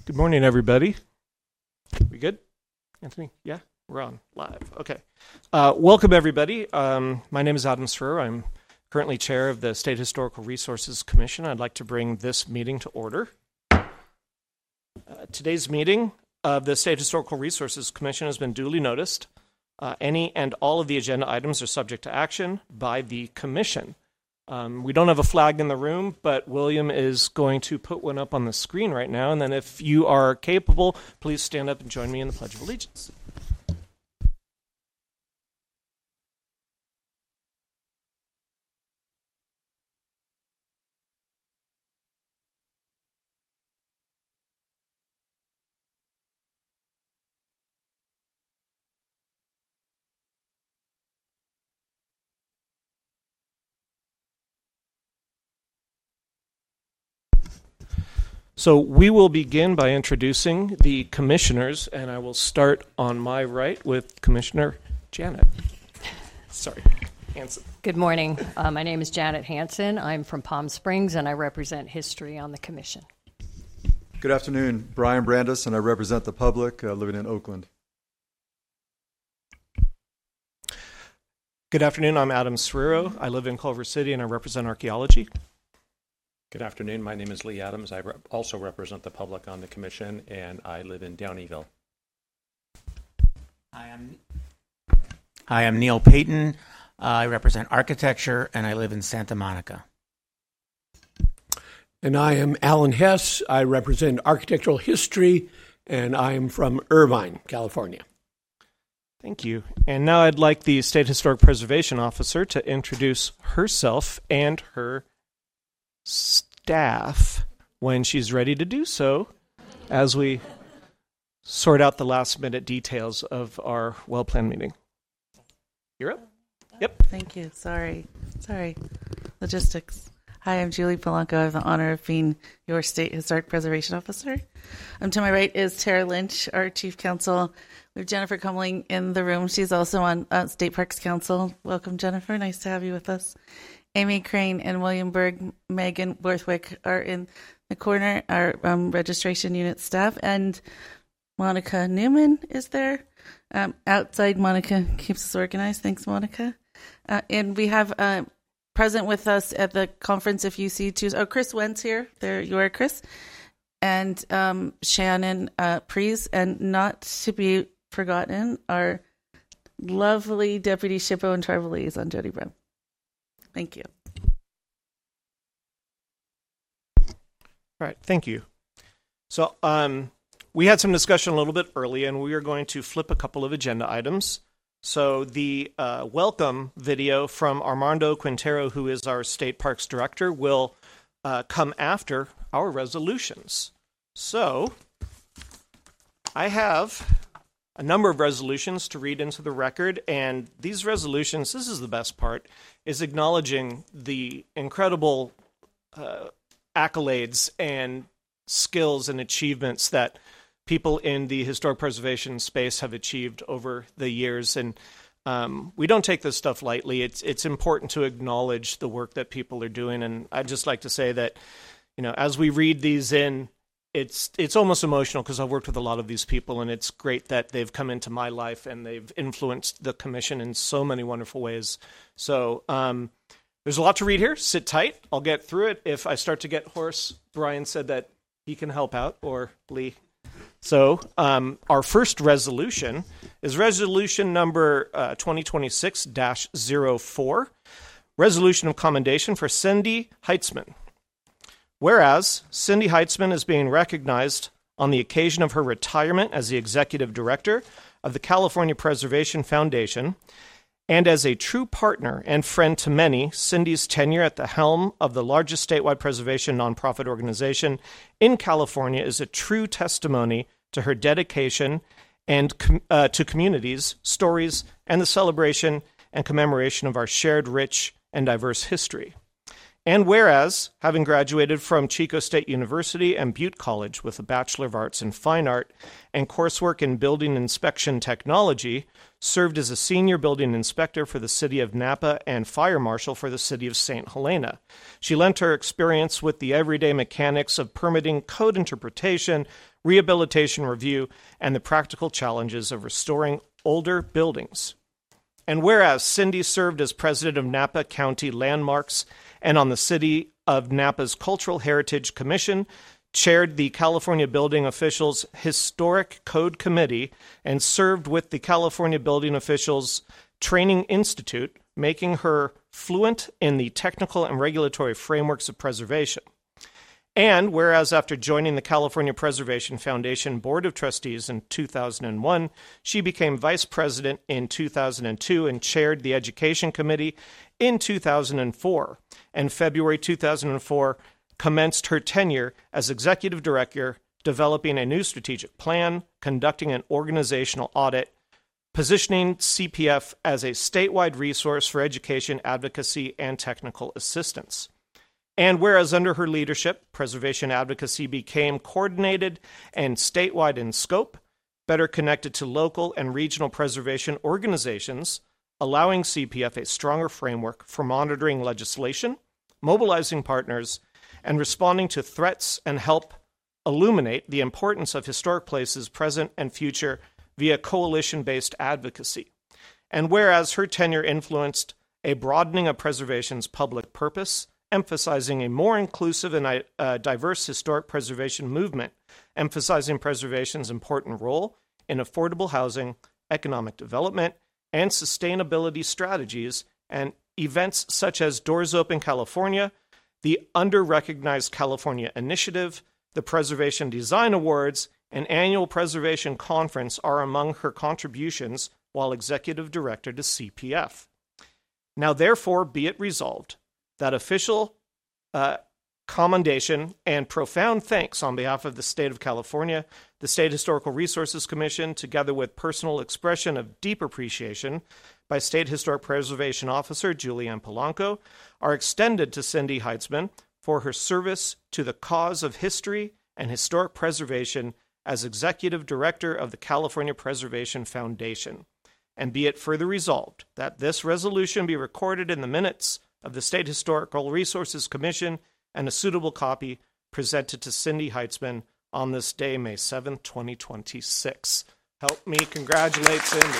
Good morning, everybody. We good? Anthony? Yeah? We're on live. Okay. Welcome, everybody. My name is Adam Sroor. I'm currently chair of the State Historical Resources Commission. I'd like to bring this meeting to order. Today's meeting of the State Historical Resources Commission has been duly noticed. Any and all of the agenda items are subject to action by the Commission. We don't have a flag in the room, but William is going to put one up on the screen right now. And then if you are capable, please stand up and join me in the Pledge of Allegiance. So we will begin by introducing the commissioners, and I will start on my right with Commissioner Janet. Hanson. Good morning. My name is Janet Hanson. I'm from Palm Springs, and I represent history on the commission. Good afternoon. Brian Brandis, and I represent the public living in Oakland. Good afternoon. I'm Adam Sroor. I live in Culver City, and I represent archaeology. Good afternoon. My name is Lee Adams. I also represent the public on the commission, and I live in Downeyville. Hi, I'm Neil Payton. I represent architecture, and I live in Santa Monica. And I am Alan Hess. I represent architectural history, and I am from Irvine, California. Thank you. And now I'd like the State Historic Preservation Officer to introduce herself and her staff when she's ready to do so, as we sort out the last-minute details of our well-planned meeting. You're up. Yep. Thank you. Sorry. Logistics. Hi, I'm Julie Polanco. I have the honor of being your State Historic Preservation Officer. To my right is Tara Lynch, our Chief Counsel. We have Jennifer Cumling in the room. She's also on State Parks Council. Welcome, Jennifer. Nice to have you with us. Amy Crane and William Berg, Megan Borthwick are in the corner, our registration unit staff, and Monica Newman is there. Outside, Monica keeps us organized. Thanks, Monica. And we have present with us at the conference, if you see Chris Wentz here. There you are, Chris. And Shannon Prees, and not to be forgotten, our lovely Deputy SHPO and Tribal Liaison, Jody Brown. Thank you. All right, thank you. So we had some discussion a little bit early, and we are going to flip a couple of agenda items. So the welcome video from Armando Quintero, who is our State Parks Director, will come after our resolutions. So I have a number of resolutions to read into the record, and these resolutions, this is the best part, is acknowledging the incredible accolades and skills and achievements that people in the historic preservation space have achieved over the years. And we don't take this stuff lightly. It's important to acknowledge the work that people are doing. And I'd just like to say that, as we read these in, it's almost emotional because I've worked with a lot of these people, and it's great that they've come into my life and they've influenced the commission in so many wonderful ways. So there's a lot to read here. Sit tight. I'll get through it. If I start to get hoarse, Brian said that he can help out, or Lee. So our first resolution is resolution number 2026-04, resolution of commendation for Cindy Heitzman. Whereas Cindy Heitzman is being recognized on the occasion of her retirement as the executive director of the California Preservation Foundation, and as a true partner and friend to many, Cindy's tenure at the helm of the largest statewide preservation nonprofit organization in California is a true testimony to her dedication and to communities, stories, and the celebration and commemoration of our shared rich and diverse history. And whereas, having graduated from Chico State University and Butte College with a Bachelor of Arts in Fine Art and coursework in Building Inspection Technology, served as a senior building inspector for the city of Napa and fire marshal for the city of St. Helena. She lent her experience with the everyday mechanics of permitting, code interpretation, rehabilitation review, and the practical challenges of restoring older buildings. And whereas Cindy served as president of Napa County Landmarks and on the City of Napa's Cultural Heritage Commission, chaired the California Building Officials Historic Code Committee, and served with the California Building Officials Training Institute, making her fluent in the technical and regulatory frameworks of preservation. And whereas after joining the California Preservation Foundation Board of Trustees in 2001, she became vice president in 2002 and chaired the Education Committee in 2004. And February 2004 commenced her tenure as executive director, developing a new strategic plan, conducting an organizational audit, positioning CPF as a statewide resource for education, advocacy, and technical assistance. And whereas under her leadership, preservation advocacy became coordinated and statewide in scope, better connected to local and regional preservation organizations, allowing CPF a stronger framework for monitoring legislation, mobilizing partners, and responding to threats, and help illuminate the importance of historic places present and future via coalition-based advocacy. And whereas her tenure influenced a broadening of preservation's public purpose, emphasizing a more inclusive and diverse historic preservation movement, emphasizing preservation's important role in affordable housing, economic development, and sustainability strategies, and events such as Doors Open California, the Under-Recognized California Initiative, the Preservation Design Awards, and annual Preservation Conference are among her contributions while executive director to CPF. Now, therefore, be it resolved that official commendation and profound thanks on behalf of the state of California, the State Historical Resources Commission, together with personal expression of deep appreciation by State Historic Preservation Officer Julianne Polanco, are extended to Cindy Heitzman for her service to the cause of history and historic preservation as Executive Director of the California Preservation Foundation. And be it further resolved that this resolution be recorded in the minutes of the State Historical Resources Commission, and a suitable copy presented to Cindy Heitzman on this day, May 7th, 2026. Help me congratulate Cindy.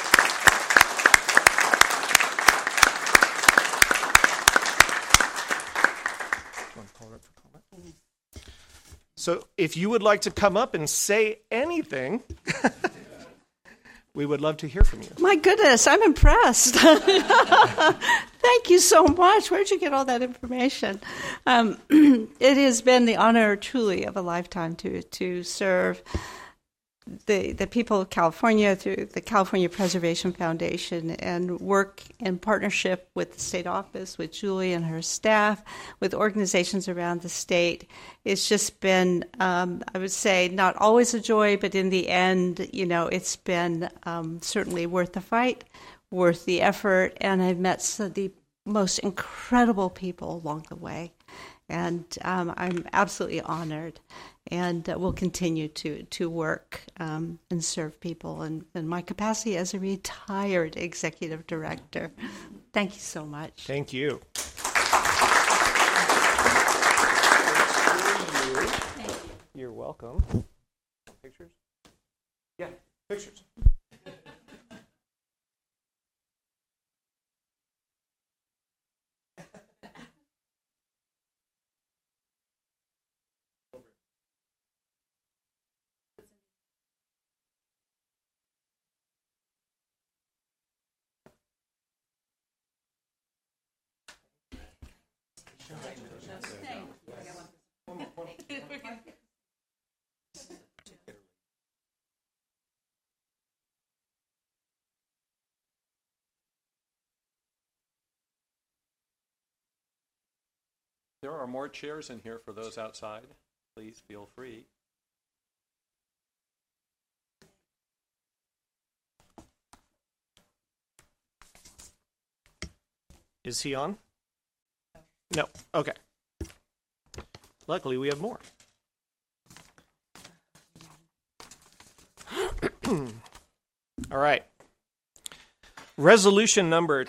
So if you would like to come up and say anything, we would love to hear from you. My goodness, I'm impressed. Thank you so much. Where'd you get all that information? It has been the honor, truly, of a lifetime to serve the people of California through the California Preservation Foundation and work in partnership with the state office, with Julie and her staff, with organizations around the state. It's just been, I would say, not always a joy, but in the end, it's been certainly worth the fight, worth the effort, and I've met some of the most incredible people along the way. And I'm absolutely honored, and will continue to work and serve people in my capacity as a retired executive director. Thank you so much. Thank you. You're welcome. Pictures? Yeah, pictures. There are more chairs in here for those outside. Please feel free. Is he on? No. Okay. Luckily, we have more. All right. Resolution number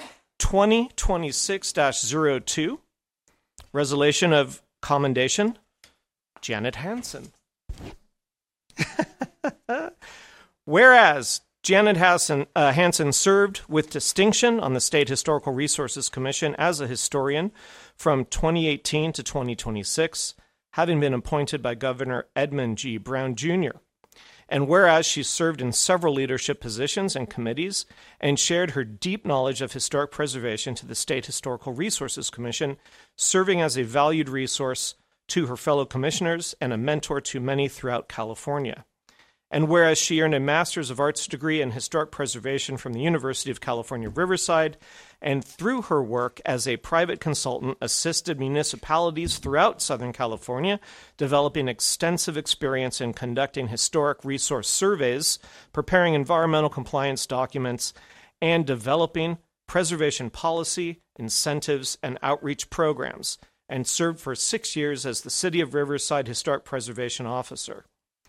2026-02. Resolution of commendation. Janet Hansen. Whereas Janet Hansen served with distinction on the State Historical Resources Commission as a historian from 2018 to 2026, having been appointed by Governor Edmund G. Brown Jr. And whereas she served in several leadership positions and committees and shared her deep knowledge of historic preservation to the State Historical Resources Commission, serving as a valued resource to her fellow commissioners and a mentor to many throughout California. And whereas she earned a Master's of Arts degree in Historic Preservation from the University of California, Riverside, and through her work as a private consultant, assisted municipalities throughout Southern California, developing extensive experience in conducting historic resource surveys, preparing environmental compliance documents, and developing preservation policy, incentives, and outreach programs, and served for 6 years as the City of Riverside Historic Preservation Officer.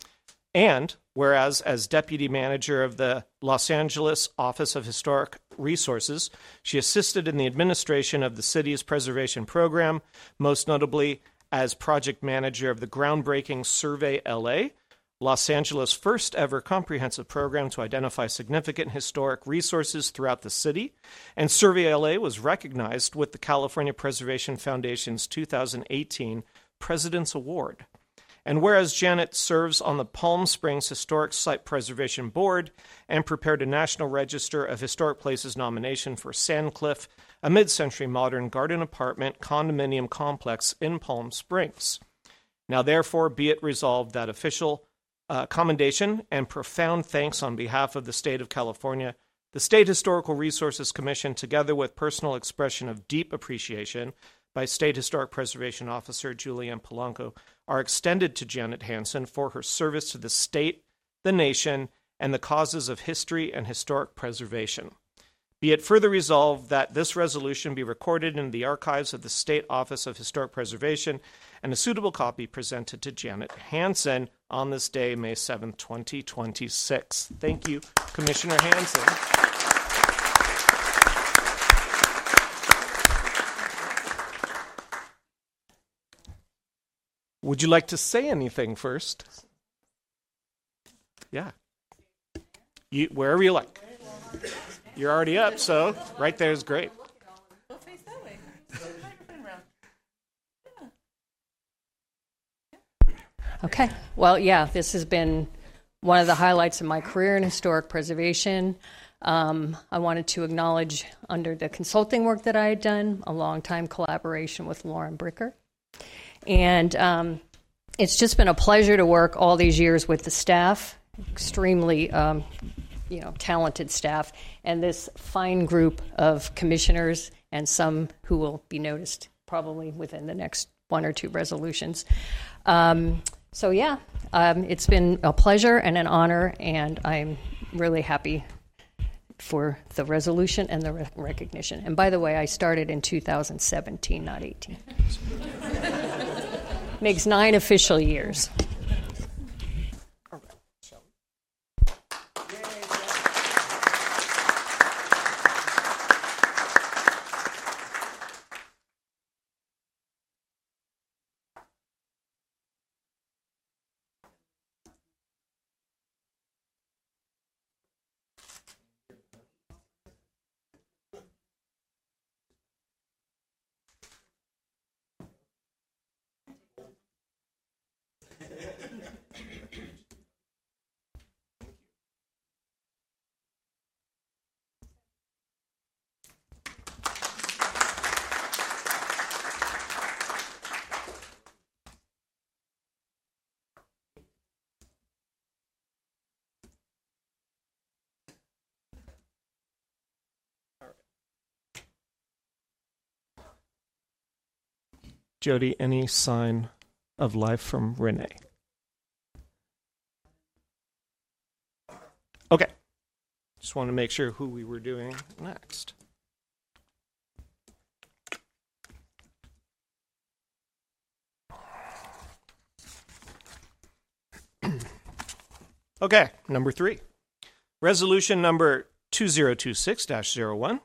And whereas as deputy manager of the Los Angeles Office of Historic Resources, she assisted in the administration of the city's preservation program, most notably as project manager of the groundbreaking Survey LA, Los Angeles' first ever comprehensive program to identify significant historic resources throughout the city. And Survey LA was recognized with the California Preservation Foundation's 2018 President's Award. And whereas Janet serves on the Palm Springs Historic Site Preservation Board and prepared a National Register of Historic Places nomination for Sandcliff, a mid-century modern garden apartment condominium complex in Palm Springs. Now therefore be it resolved that official commendation and profound thanks on behalf of the state of California, the State Historical Resources Commission, together with personal expression of deep appreciation by State Historic Preservation Officer Julianne Polanco, are extended to Janet Hansen for her service to the state, the nation, and the causes of history and historic preservation. Be it further resolved that this resolution be recorded in the archives of the State Office of Historic Preservation and a suitable copy presented to Janet Hansen on this day, May 7th, 2026. Thank you, Commissioner Hansen. Would you like to say anything first? Yeah. Wherever you like. You're already up, so right there is great. We'll face that way. Okay. Well, yeah, this has been one of the highlights of my career in historic preservation. I wanted to acknowledge, under the consulting work that I had done, a long-time collaboration with Lauren Bricker. And it's just been a pleasure to work all these years with the staff, extremely talented staff, and this fine group of commissioners, and some who will be noticed probably within the next one or two resolutions. It's been a pleasure and an honor, and I'm really happy for the resolution and the recognition. And by the way, I started in 2017, not 18. Makes 9 official years. Jody, any sign of life from Renee? Okay. Just want to make sure who we were doing next. Okay, number 3. Resolution number 2026-01.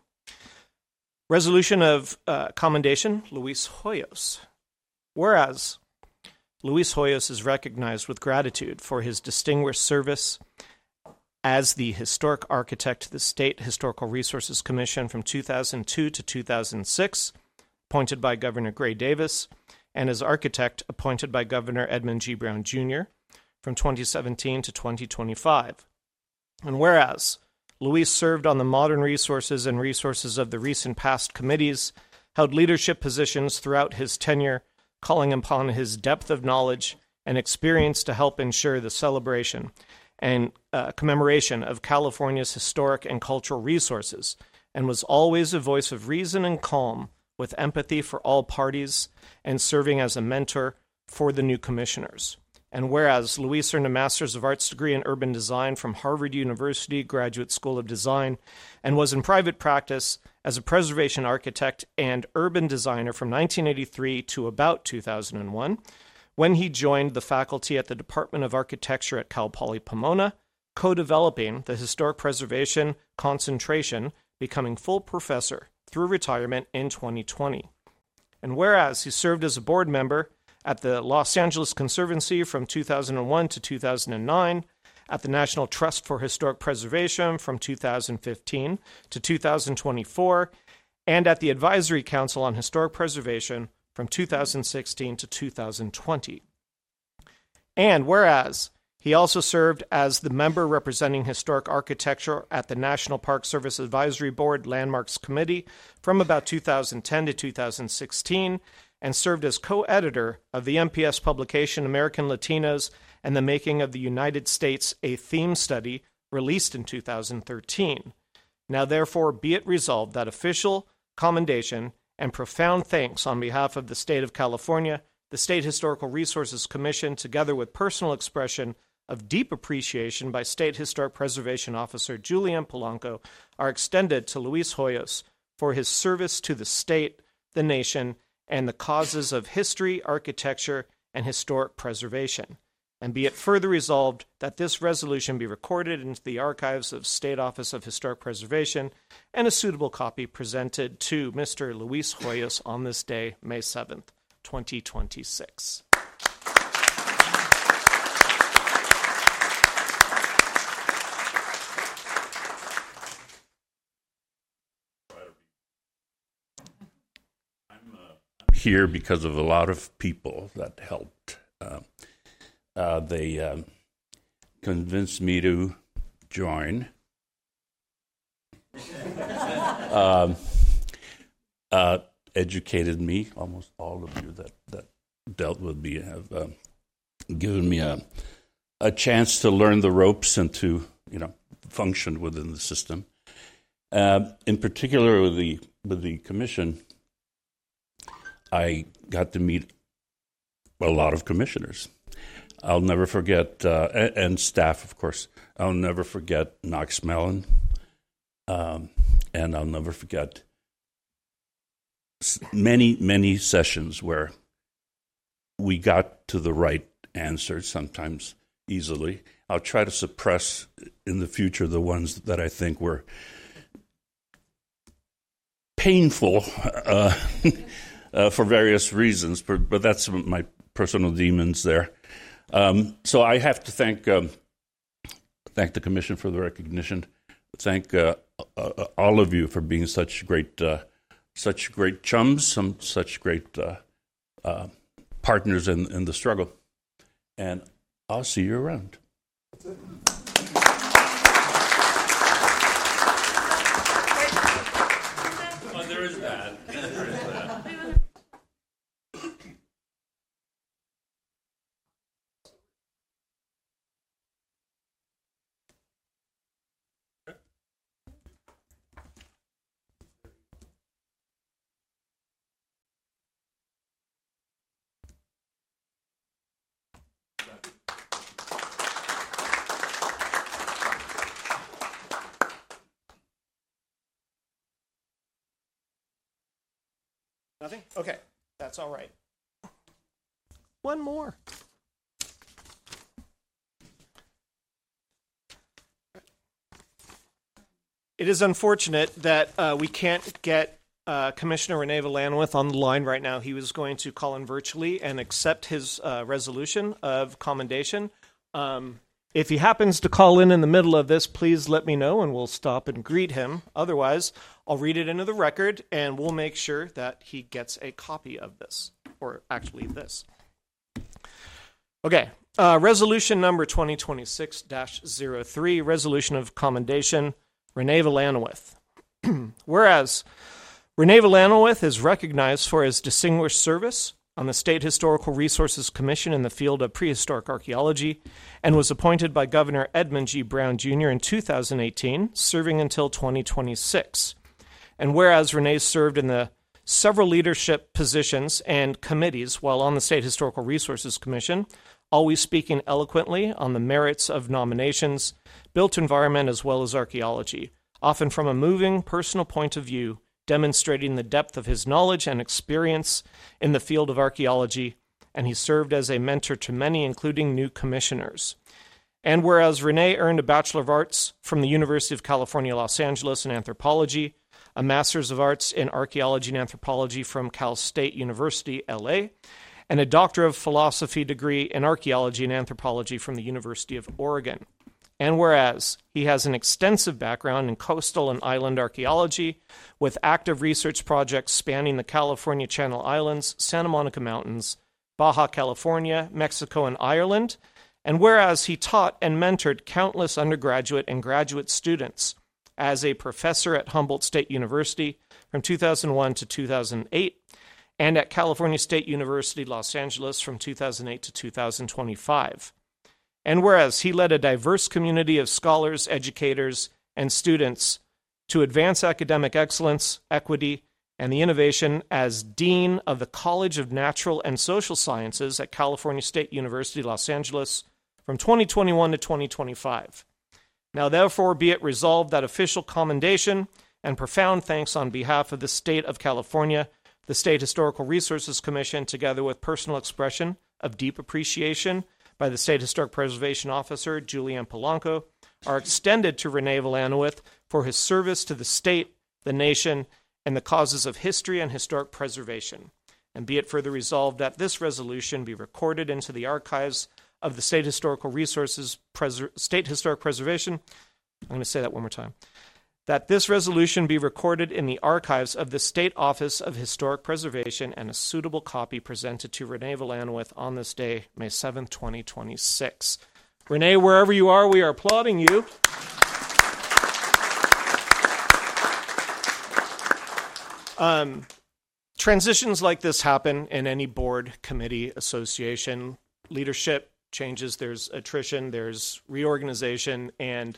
Resolution of Commendation, Luis Hoyos. Whereas Luis Hoyos is recognized with gratitude for his distinguished service as the historic architect to the State Historical Resources Commission from 2002 to 2006, appointed by Governor Gray Davis, and as architect appointed by Governor Edmund G. Brown Jr. from 2017 to 2025. And whereas Luis served on the Modern Resources and Resources of the recent past committees, held leadership positions throughout his tenure, calling upon his depth of knowledge and experience to help ensure the celebration and commemoration of California's historic and cultural resources, and was always a voice of reason and calm, with empathy for all parties, and serving as a mentor for the new commissioners. And whereas Luis earned a Master's of Arts degree in Urban Design from Harvard University Graduate School of Design, and was in private practice as a preservation architect and urban designer from 1983 to about 2001, when he joined the faculty at the Department of Architecture at Cal Poly Pomona, co-developing the historic preservation concentration, becoming full professor through retirement in 2020. And whereas he served as a board member at the Los Angeles Conservancy from 2001 to 2009, at the National Trust for Historic Preservation from 2015 to 2024, and at the Advisory Council on Historic Preservation from 2016 to 2020. And whereas he also served as the member representing historic architecture at the National Park Service Advisory Board Landmarks Committee from about 2010 to 2016, and served as co-editor of the MPS publication American Latinos and the Making of the United States, a Theme Study, released in 2013. Now therefore be it resolved that official commendation and profound thanks on behalf of the State of California, the State Historical Resources Commission, together with personal expression of deep appreciation by State Historic Preservation Officer Julian Polanco, are extended to Luis Hoyos for his service to the state, the nation, and the causes of history, architecture, and historic preservation. And be it further resolved that this resolution be recorded into the archives of State Office of Historic Preservation, and a suitable copy presented to Mr. Luis Hoyos on this day, May 7th, 2026. Here because of a lot of people that helped. They convinced me to join. Educated me. Almost all of you that dealt with me have given me a chance to learn the ropes and to function within the system. In particular, with the commission, I got to meet a lot of commissioners. I'll never forget, and staff, of course. I'll never forget Knox Mellon, and I'll never forget many, many sessions where we got to the right answer, sometimes easily. I'll try to suppress in the future the ones that I think were painful for various reasons, but that's my personal demons there. So I have to thank the Commission for the recognition. Thank all of you for being such great chums, such great partners in the struggle. And I'll see you around. Well, there is that. Nothing? Okay, that's all right. One more. It is unfortunate that we can't get Commissioner Renee Valanowith on the line right now. He was going to call in virtually and accept his resolution of commendation. If he happens to call in the middle of this, please let me know and we'll stop and greet him. Otherwise, I'll read it into the record and we'll make sure that he gets a copy of this, or actually this. Okay, resolution number 2026-03, resolution of commendation, Renee Valanowith. Whereas Renee Valanowith is recognized for his distinguished service on the State Historical Resources Commission in the field of prehistoric archaeology and was appointed by Governor Edmund G. Brown Jr. in 2018, serving until 2026. And whereas Renee served in the several leadership positions and committees while on the State Historical Resources Commission, always speaking eloquently on the merits of nominations, built environment, as well as archaeology, often from a moving personal point of view, demonstrating the depth of his knowledge and experience in the field of archaeology, and he served as a mentor to many, including new commissioners. And whereas Renee earned a Bachelor of Arts from the University of California, Los Angeles in anthropology, a Master's of Arts in Archaeology and Anthropology from Cal State University, LA, and a Doctor of Philosophy degree in Archaeology and Anthropology from the University of Oregon. And whereas he has an extensive background in coastal and island archaeology with active research projects spanning the California Channel Islands, Santa Monica Mountains, Baja California, Mexico, and Ireland, and whereas he taught and mentored countless undergraduate and graduate students as a professor at Humboldt State University from 2001 to 2008, and at California State University, Los Angeles from 2008 to 2025. And whereas he led a diverse community of scholars, educators, and students to advance academic excellence, equity, and the innovation as Dean of the College of Natural and Social Sciences at California State University, Los Angeles from 2021 to 2025. Now, therefore, be it resolved that official commendation and profound thanks on behalf of the State of California, the State Historical Resources Commission, together with personal expression of deep appreciation by the State Historic Preservation Officer, Julianne Polanco, are extended to Renee Valanowith for his service to the state, the nation, and the causes of history and historic preservation. And be it further resolved that this resolution be recorded into the archives of the State Historical Resources, State Historic Preservation. I'm going to say that one more time. That this resolution be recorded in the archives of the State Office of Historic Preservation and a suitable copy presented to Renee Valanowith on this day, May 7th, 2026. Renee, wherever you are, we are applauding you. Transitions like this happen in any board, committee, association. Leadership changes, there's attrition, there's reorganization, and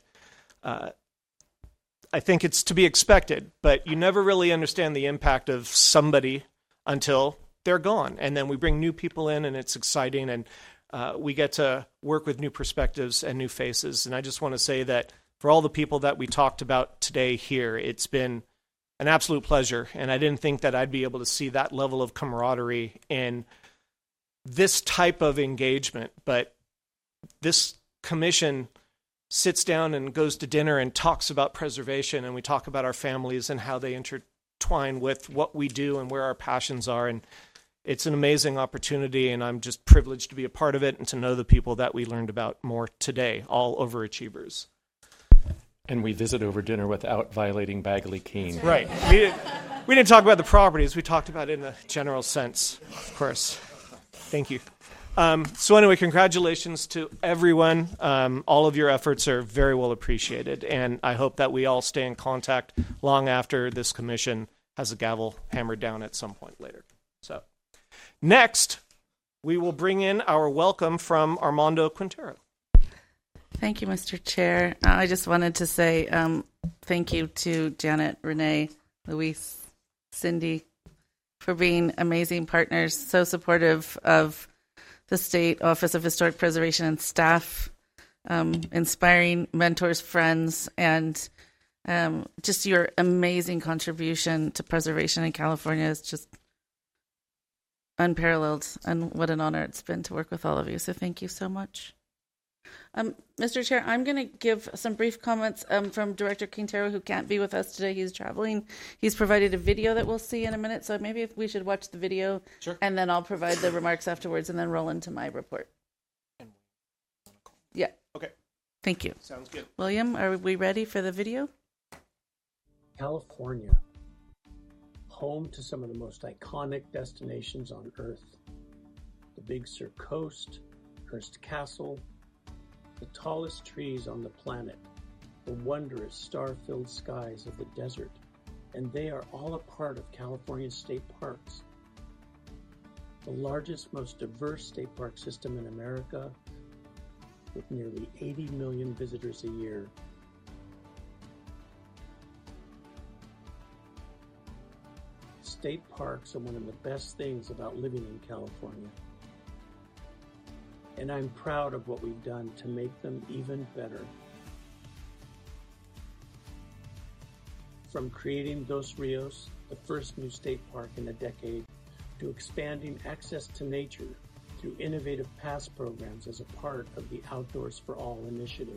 I think it's to be expected, but you never really understand the impact of somebody until they're gone. And then we bring new people in, and it's exciting, and we get to work with new perspectives and new faces. And I just want to say that for all the people that we talked about today here, it's been an absolute pleasure, and I didn't think that I'd be able to see that level of camaraderie in this type of engagement. But this commission sits down and goes to dinner and talks about preservation, and we talk about our families and how they intertwine with what we do and where our passions are. And it's an amazing opportunity, and I'm just privileged to be a part of it and to know the people that we learned about more today, all overachievers. And we visit over dinner without violating Bagley Keene. Right. We didn't talk about the properties. We talked about it in a general sense, of course. Thank you. So anyway, congratulations to everyone. All of your efforts are very well appreciated, and I hope that we all stay in contact long after this commission has a gavel hammered down at some point later. So next, we will bring in our welcome from Armando Quintero. Thank you, Mr. Chair. I just wanted to say thank you to Janet, Renee, Luis, Cindy, for being amazing partners, so supportive of the State Office of Historic Preservation and staff, inspiring mentors, friends, and just your amazing contribution to preservation in California is just unparalleled, and what an honor it's been to work with all of you. So thank you so much. Mr. Chair, I'm going to give some brief comments from Director Quintero, who can't be with us today. He's traveling. He's provided a video that we'll see in a minute, so maybe if we should watch the video, Sure. And then I'll provide the remarks afterwards and then roll into my report. Yeah. Okay. Thank you. Sounds good. William, are we ready for the video? California, home to some of the most iconic destinations on Earth. The Big Sur Coast, Hearst Castle, the tallest trees on the planet, the wondrous star-filled skies of the desert, and they are all a part of California's state parks. The largest, most diverse state park system in America, with nearly 80 million visitors a year. State parks are one of the best things about living in California. And I'm proud of what we've done to make them even better. From creating Dos Rios, the first new state park in a decade, to expanding access to nature through innovative pass programs as a part of the Outdoors for All initiative.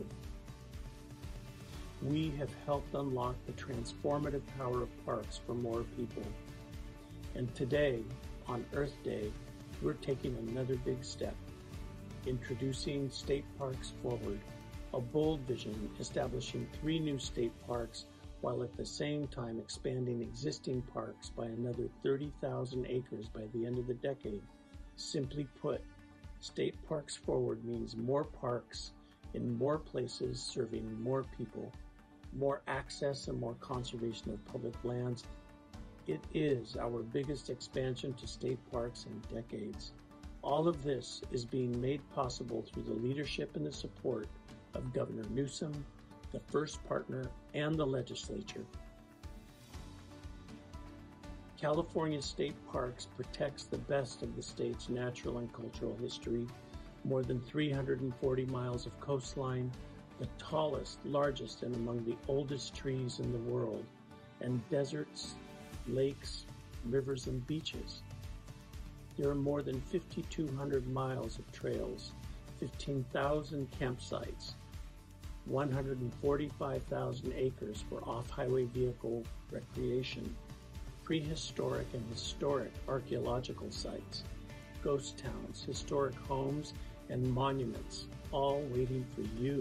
We have helped unlock the transformative power of parks for more people. And today, on Earth Day, we're taking another big step, introducing State Parks Forward, a bold vision establishing 3 new state parks while at the same time expanding existing parks by another 30,000 acres by the end of the decade. Simply put, State Parks Forward means more parks in more places serving more people, more access and more conservation of public lands. It is our biggest expansion to state parks in decades. All of this is being made possible through the leadership and the support of Governor Newsom, the First Partner, and the legislature. California State Parks protects the best of the state's natural and cultural history, more than 340 miles of coastline, the tallest, largest, and among the oldest trees in the world, and deserts, lakes, rivers, and beaches. There are more than 5,200 miles of trails, 15,000 campsites, 145,000 acres for off-highway vehicle recreation, prehistoric and historic archaeological sites, ghost towns, historic homes, and monuments, all waiting for you.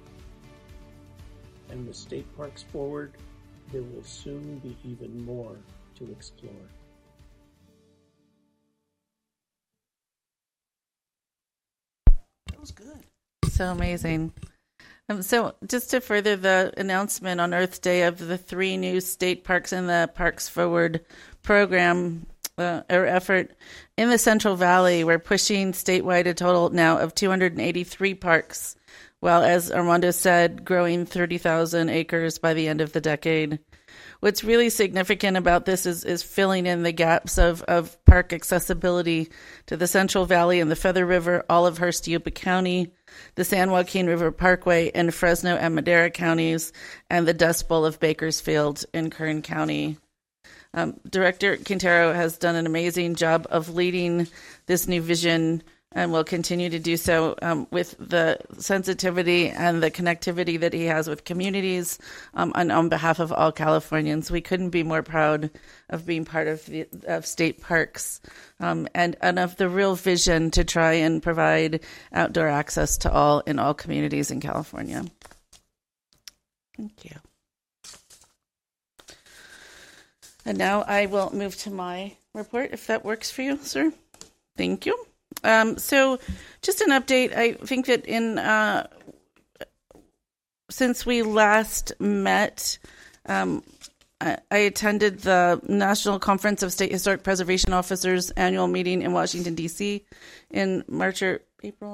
And with State Parks Forward, there will soon be even more to explore. That was good. So amazing. So just to further the announcement on Earth Day of the 3 new state parks in the Parks Forward program or effort in the Central Valley, we're pushing statewide a total now of 283 parks, while, as Armando said, growing 30,000 acres by the end of the decade. What's really significant about this is filling in the gaps of park accessibility to the Central Valley and the Feather River, all of Hearst-Yuba County, the San Joaquin River Parkway in Fresno and Madera counties, and the Dust Bowl of Bakersfield in Kern County. Director Quintero has done an amazing job of leading this new vision and will continue to do so with the sensitivity and the connectivity that he has with communities and on behalf of all Californians. We couldn't be more proud of being part of state parks and of the real vision to try and provide outdoor access to all in all communities in California. Thank you. And now I will move to my report, if that works for you, sir. Thank you. So just an update. I think that since we last met, I attended the National Conference of State Historic Preservation Officers annual meeting in Washington, D.C. in March, where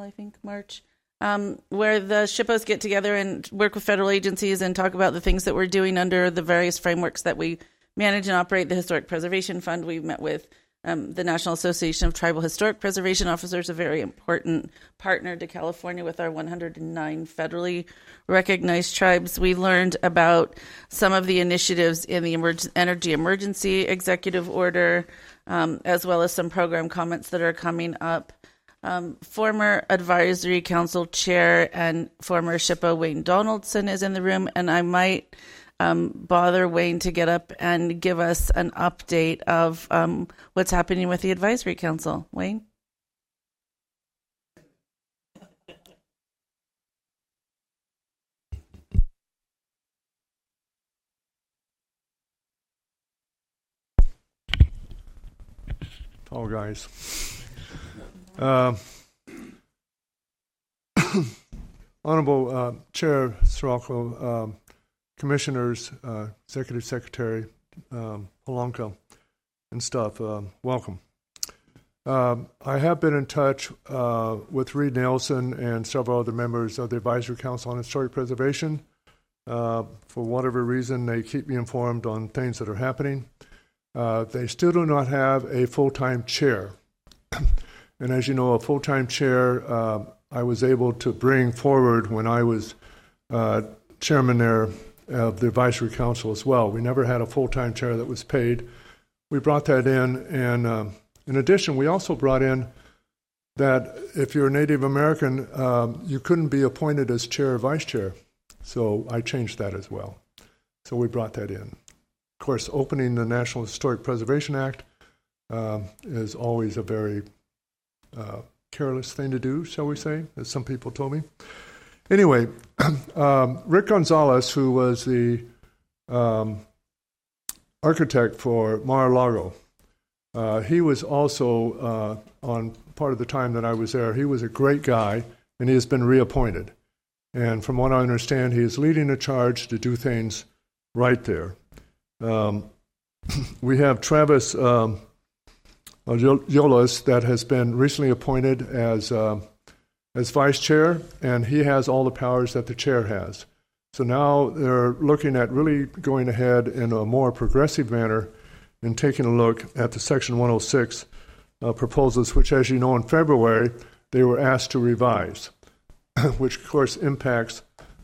the SHPOs get together and work with federal agencies and talk about the things that we're doing under the various frameworks that we manage and operate. The Historic Preservation Fund, we met with the National Association of Tribal Historic Preservation Officers, a very important partner to California with our 109 federally recognized tribes. We learned about some of the initiatives in the Energy Emergency Executive Order, as well as some program comments that are coming up. Former Advisory Council Chair and former SHPO Wayne Donaldson is in the room, and I might bother Wayne to get up and give us an update of what's happening with the Advisory Council. Wayne? Tall guys. Honorable Chair Sirocco, Commissioners, Executive Secretary Polanco, and stuff, welcome. I have been in touch with Reed Nelson and several other members of the Advisory Council on Historic Preservation. For whatever reason, they keep me informed on things that are happening. They still do not have a full-time chair. And as you know, a full-time chair I was able to bring forward when I was chairman there of the Advisory Council as well. We never had a full-time chair that was paid. We brought that in, and in addition, we also brought in that if you're a Native American, you couldn't be appointed as chair or vice chair. So I changed that as well. So we brought that in. Of course, opening the National Historic Preservation Act is always a very careless thing to do, shall we say, as some people told me. Anyway, Rick Gonzalez, who was the architect for Mar-a-Lago, he was also on part of the time that I was there. He was a great guy, and he has been reappointed. And from what I understand, he is leading a charge to do things right there. We have Travis Yolas that has been recently appointed as vice chair, and he has all the powers that the chair has. So now they're looking at really going ahead in a more progressive manner and taking a look at the Section 106 proposals, which, as you know, in February, they were asked to revise, which, of course, impacts,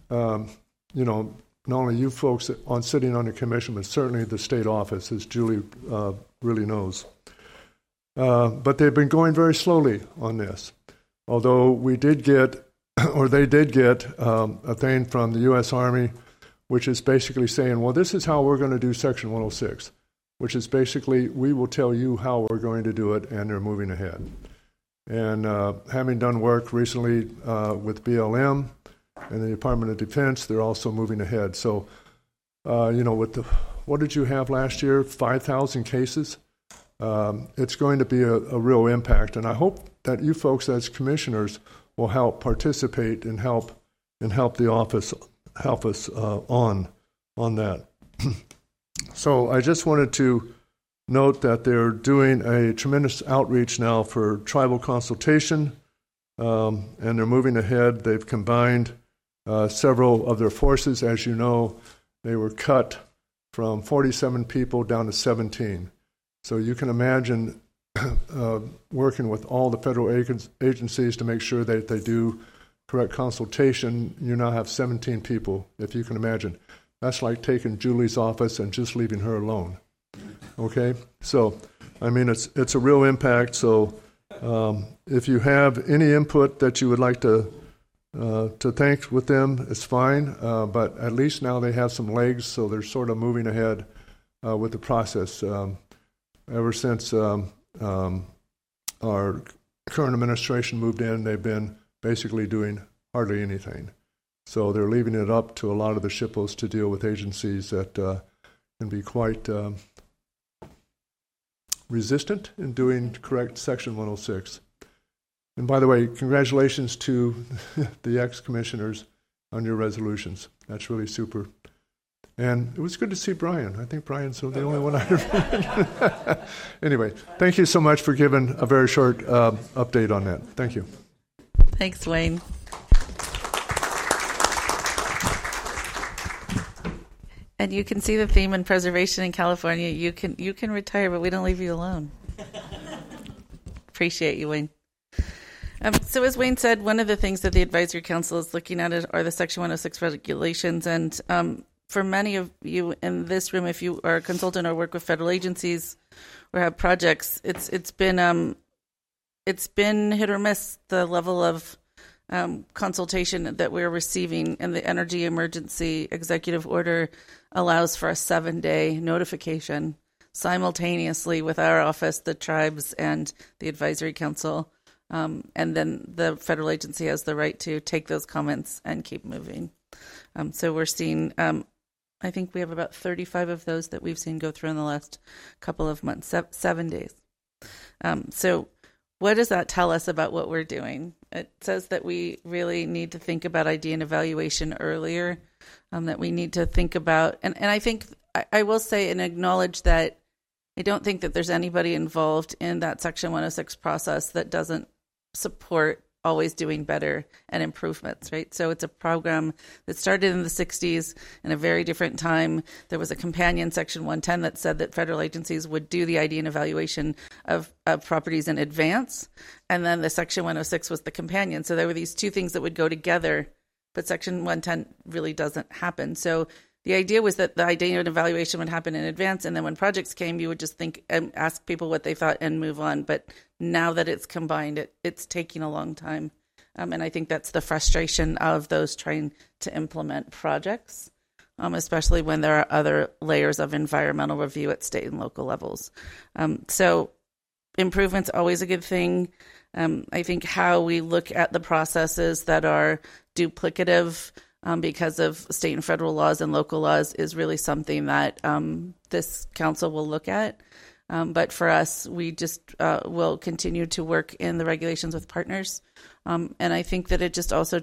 not only you folks on sitting on the commission, but certainly the state office, as Julie really knows. But they've been going very slowly on this. Although we did get, or they did get, a thing from the U.S. Army, which is basically saying, well, this is how we're going to do Section 106, which is basically, we will tell you how we're going to do it, and they're moving ahead. And having done work recently with BLM and the Department of Defense, they're also moving ahead. So, with what did you have last year? 5,000 cases? It's going to be a real impact. And I hope that you folks as commissioners will help participate and help the office help us on that. So I just wanted to note that they're doing a tremendous outreach now for tribal consultation, and they're moving ahead. They've combined several of their forces. As you know, they were cut from 47 people down to 17. So you can imagine working with all the federal agencies to make sure that they do correct consultation. You now have 17 people, if you can imagine. That's like taking Julie's office and just leaving her alone. Okay? So, I mean, it's a real impact. So if you have any input that you would like to thank with them, it's fine. But at least now they have some legs, so they're sort of moving ahead with the process. Ever since our current administration moved in, they've been basically doing hardly anything. So they're leaving it up to a lot of the SHPOs to deal with agencies that can be quite resistant in doing correct Section 106. And by the way, congratulations to the ex-commissioners on your resolutions. That's really super. And it was good to see Brian. I think Brian's the only one I heard. Anyway, thank you so much for giving a very short update on that. Thank you. Thanks, Wayne. And you can see the theme in preservation in California. You can retire, but we don't leave you alone. Appreciate you, Wayne. So as Wayne said, one of the things that the Advisory Council is looking at are the Section 106 regulations. And for many of you in this room, if you are a consultant or work with federal agencies or have projects, it's been it's been hit or miss, the level of consultation that we're receiving, and the energy emergency executive order allows for a 7-day notification simultaneously with our office, the tribes, and the advisory council. And then the federal agency has the right to take those comments and keep moving. So we're seeing, I think we have about 35 of those that we've seen go through in the last couple of months, 7 days. So what does that tell us about what we're doing? It says that we really need to think about idea and evaluation earlier, that we need to think about, and I think I will say and acknowledge that I don't think that there's anybody involved in that Section 106 process that doesn't support always doing better and improvements, right? So it's a program that started in the 60s in a very different time. There was a companion Section 110 that said that federal agencies would do the ID and evaluation of properties in advance. And then the Section 106 was the companion. So there were these two things that would go together, but Section 110 really doesn't happen. So the idea was that the ID and evaluation would happen in advance, and then when projects came, you would just think and ask people what they thought and move on. But now that it's combined, it's taking a long time. And I think that's the frustration of those trying to implement projects, especially when there are other layers of environmental review at state and local levels. So improvement's always a good thing. I think how we look at the processes that are duplicative because of state and federal laws and local laws is really something that this council will look at. But for us, we just will continue to work in the regulations with partners. And I think that it just also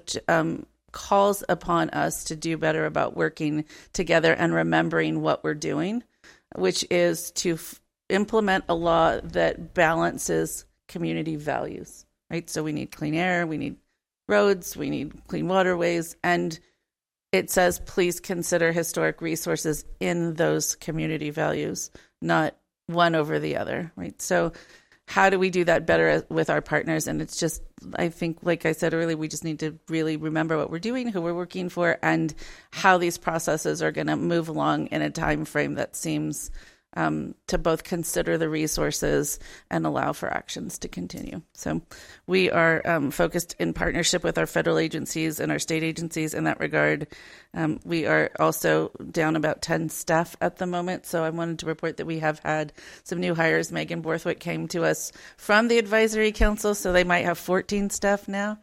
calls upon us to do better about working together and remembering what we're doing, which is to implement a law that balances community values, right? So we need clean air, we need roads, we need clean waterways, and it says, please consider historic resources in those community values, not one over the other, right? So how do we do that better with our partners? And it's just, I think, like I said earlier, we just need to really remember what we're doing, who we're working for, and how these processes are going to move along in a time frame that seems to both consider the resources and allow for actions to continue. So we are focused in partnership with our federal agencies and our state agencies in that regard. We are also down about 10 staff at the moment. So I wanted to report that we have had some new hires. Megan Borthwick came to us from the advisory council, so they might have 14 staff now.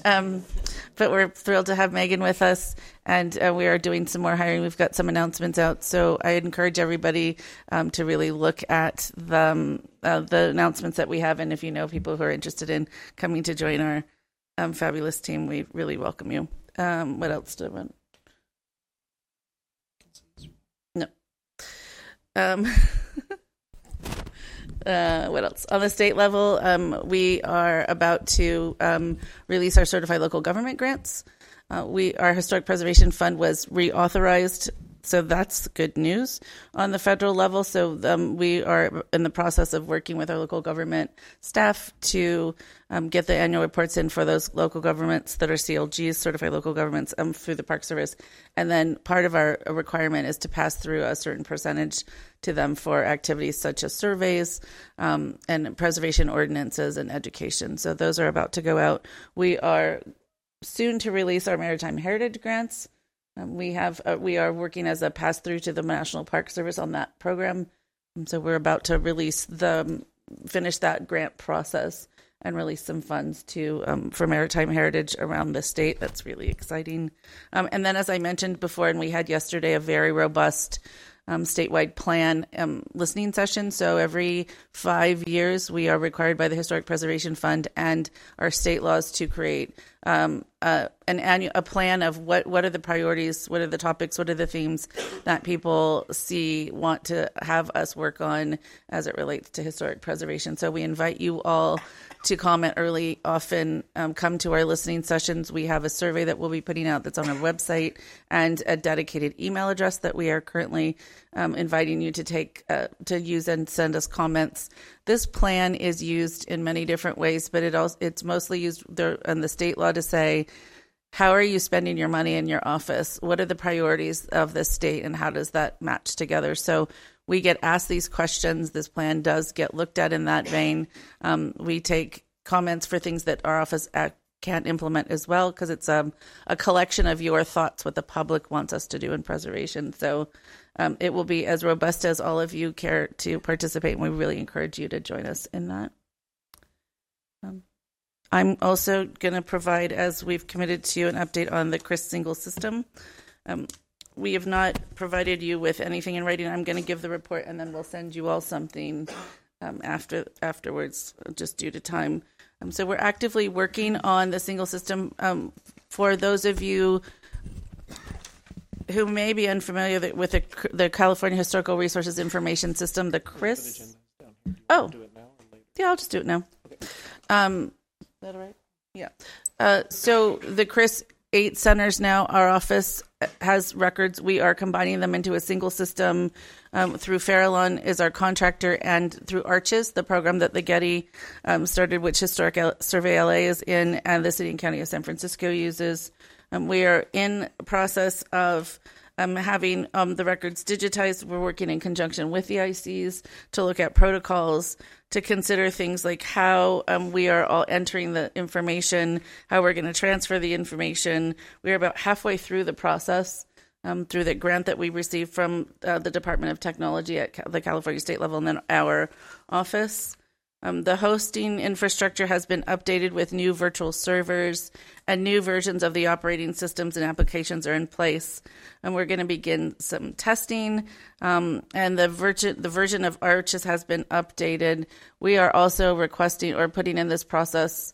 But we're thrilled to have Megan with us, and we are doing some more hiring. We've got some announcements out. So I encourage everybody to really look at the announcements that we have. And if you know people who are interested in coming to join our fabulous team, we really welcome you. What else do I want? No. What else? On the state level, we are about to release our certified local government grants. Our Historic Preservation Fund was reauthorized, so that's good news on the federal level. So we are in the process of working with our local government staff to get the annual reports in for those local governments that are CLGs, certified local governments, through the Park Service. And then part of our requirement is to pass through a certain percentage to them for activities such as surveys and preservation ordinances and education. So those are about to go out. We are soon to release our Maritime Heritage grants. We are working as a pass-through to the National Park Service on that program. So we're about to finish that grant process and release some funds for Maritime Heritage around the state. That's really exciting. And then, as I mentioned before, and we had yesterday a very robust statewide plan listening session. So every 5 years, we are required by the Historic Preservation Fund and our state laws to create a plan of what are the priorities, what are the topics, what are the themes that people want to have us work on as it relates to historic preservation. So we invite you all to comment early. Often come to our listening sessions. We have a survey that we'll be putting out that's on our website and a dedicated email address that we are currently inviting you to use and send us comments. This plan is used in many different ways, but it's mostly used in the state law to say, how are you spending your money in your office? What are the priorities of the state, and how does that match together? So we get asked these questions. This plan does get looked at in that vein. We take comments for things that our office can't implement as well, because it's a collection of your thoughts, what the public wants us to do in preservation. So it will be as robust as all of you care to participate, and we really encourage you to join us in that. I'm also going to provide, as we've committed to you, an update on the CRIS single system. We have not provided you with anything in writing. I'm going to give the report, and then we'll send you all something afterwards, just due to time. So we're actively working on the single system. For those of you who may be unfamiliar with the California Historical Resources Information System, the CRIS. Oh, yeah, I'll just do it now. Is that all right? Yeah. So the CRIS 8 centers now, our office has records. We are combining them into a single system through Farallon is our contractor, and through Arches, the program that the Getty started, which Historic Survey LA is in, and the City and County of San Francisco uses. We are in a process of having the records digitized. We're working in conjunction with the ICs to look at protocols, to consider things like how we are all entering the information, how we're going to transfer the information. We're about halfway through the process through the grant that we received from the Department of Technology at the California state level, and then our office. The hosting infrastructure has been updated with new virtual servers, and new versions of the operating systems and applications are in place. And we're going to begin some testing, and the version of Arches has been updated. We are also requesting or putting in this process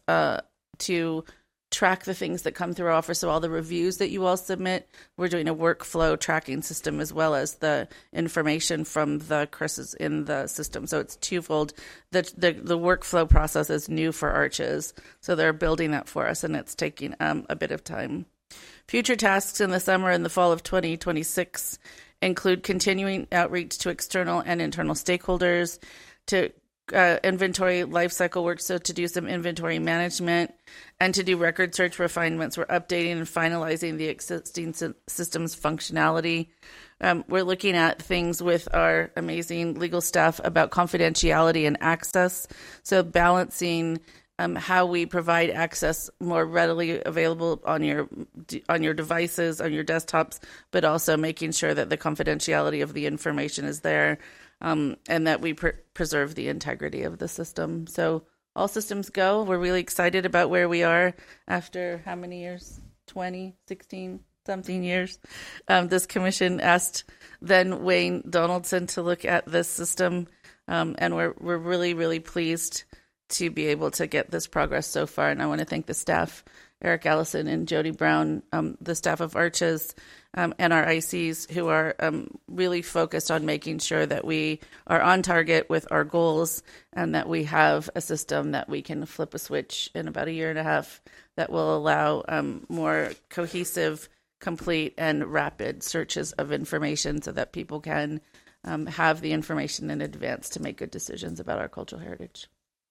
to track the things that come through our office. So all the reviews that you all submit, we're doing a workflow tracking system, as well as the information from the CRIS's in the system. So it's twofold. The workflow process is new for Arches, so they're building that for us, and it's taking a bit of time. Future tasks in the summer and the fall of 2026 include continuing outreach to external and internal stakeholders, to inventory lifecycle work, so to do some inventory management, and to do record search refinements. We're updating and finalizing the existing system's functionality. We're looking at things with our amazing legal staff about confidentiality and access, so balancing how we provide access more readily available on your devices, on your desktops, but also making sure that the confidentiality of the information is there. And that we preserve the integrity of the system. So all systems go. We're really excited about where we are after how many years? 20, 16, something years. This commission asked then Wayne Donaldson to look at this system, and we're really, really pleased to be able to get this progress so far. And I want to thank the staff, Eric Allison and Jody Brown, the staff of Arches, and our ICs, who are really focused on making sure that we are on target with our goals, and that we have a system that we can flip a switch in about a year and a half that will allow more cohesive, complete, and rapid searches of information, so that people can have the information in advance to make good decisions about our cultural heritage.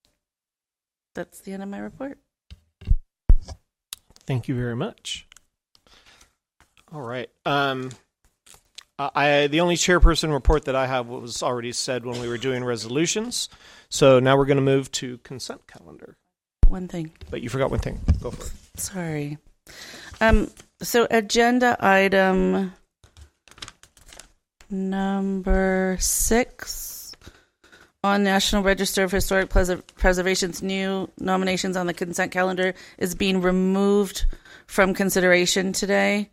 That's the end of my report. Thank you very much. All right. The only chairperson report that I have was already said when we were doing resolutions. So now we're going to move to consent calendar. One thing. But you forgot one thing. Go for it. Sorry. So agenda item number 6 on National Register of Historic Preservation's new nominations on the consent calendar is being removed from consideration today.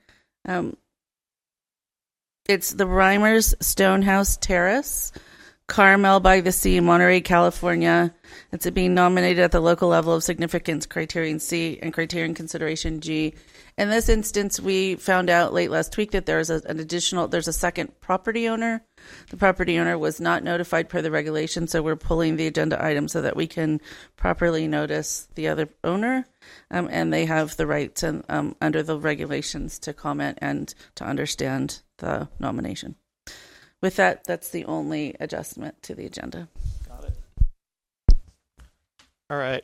It's the Reimers Stonehouse Terrace, Carmel by the Sea, Monterey, California. It's being nominated at the local level of significance, criterion C and criterion consideration G. In this instance, we found out late last week that there's a second property owner. The property owner was not notified per the regulation, so we're pulling the agenda item so that we can properly notice the other owner, and they have the right to, under the regulations, to comment and to understand the nomination. With that, that's the only adjustment to the agenda. Got it. All right.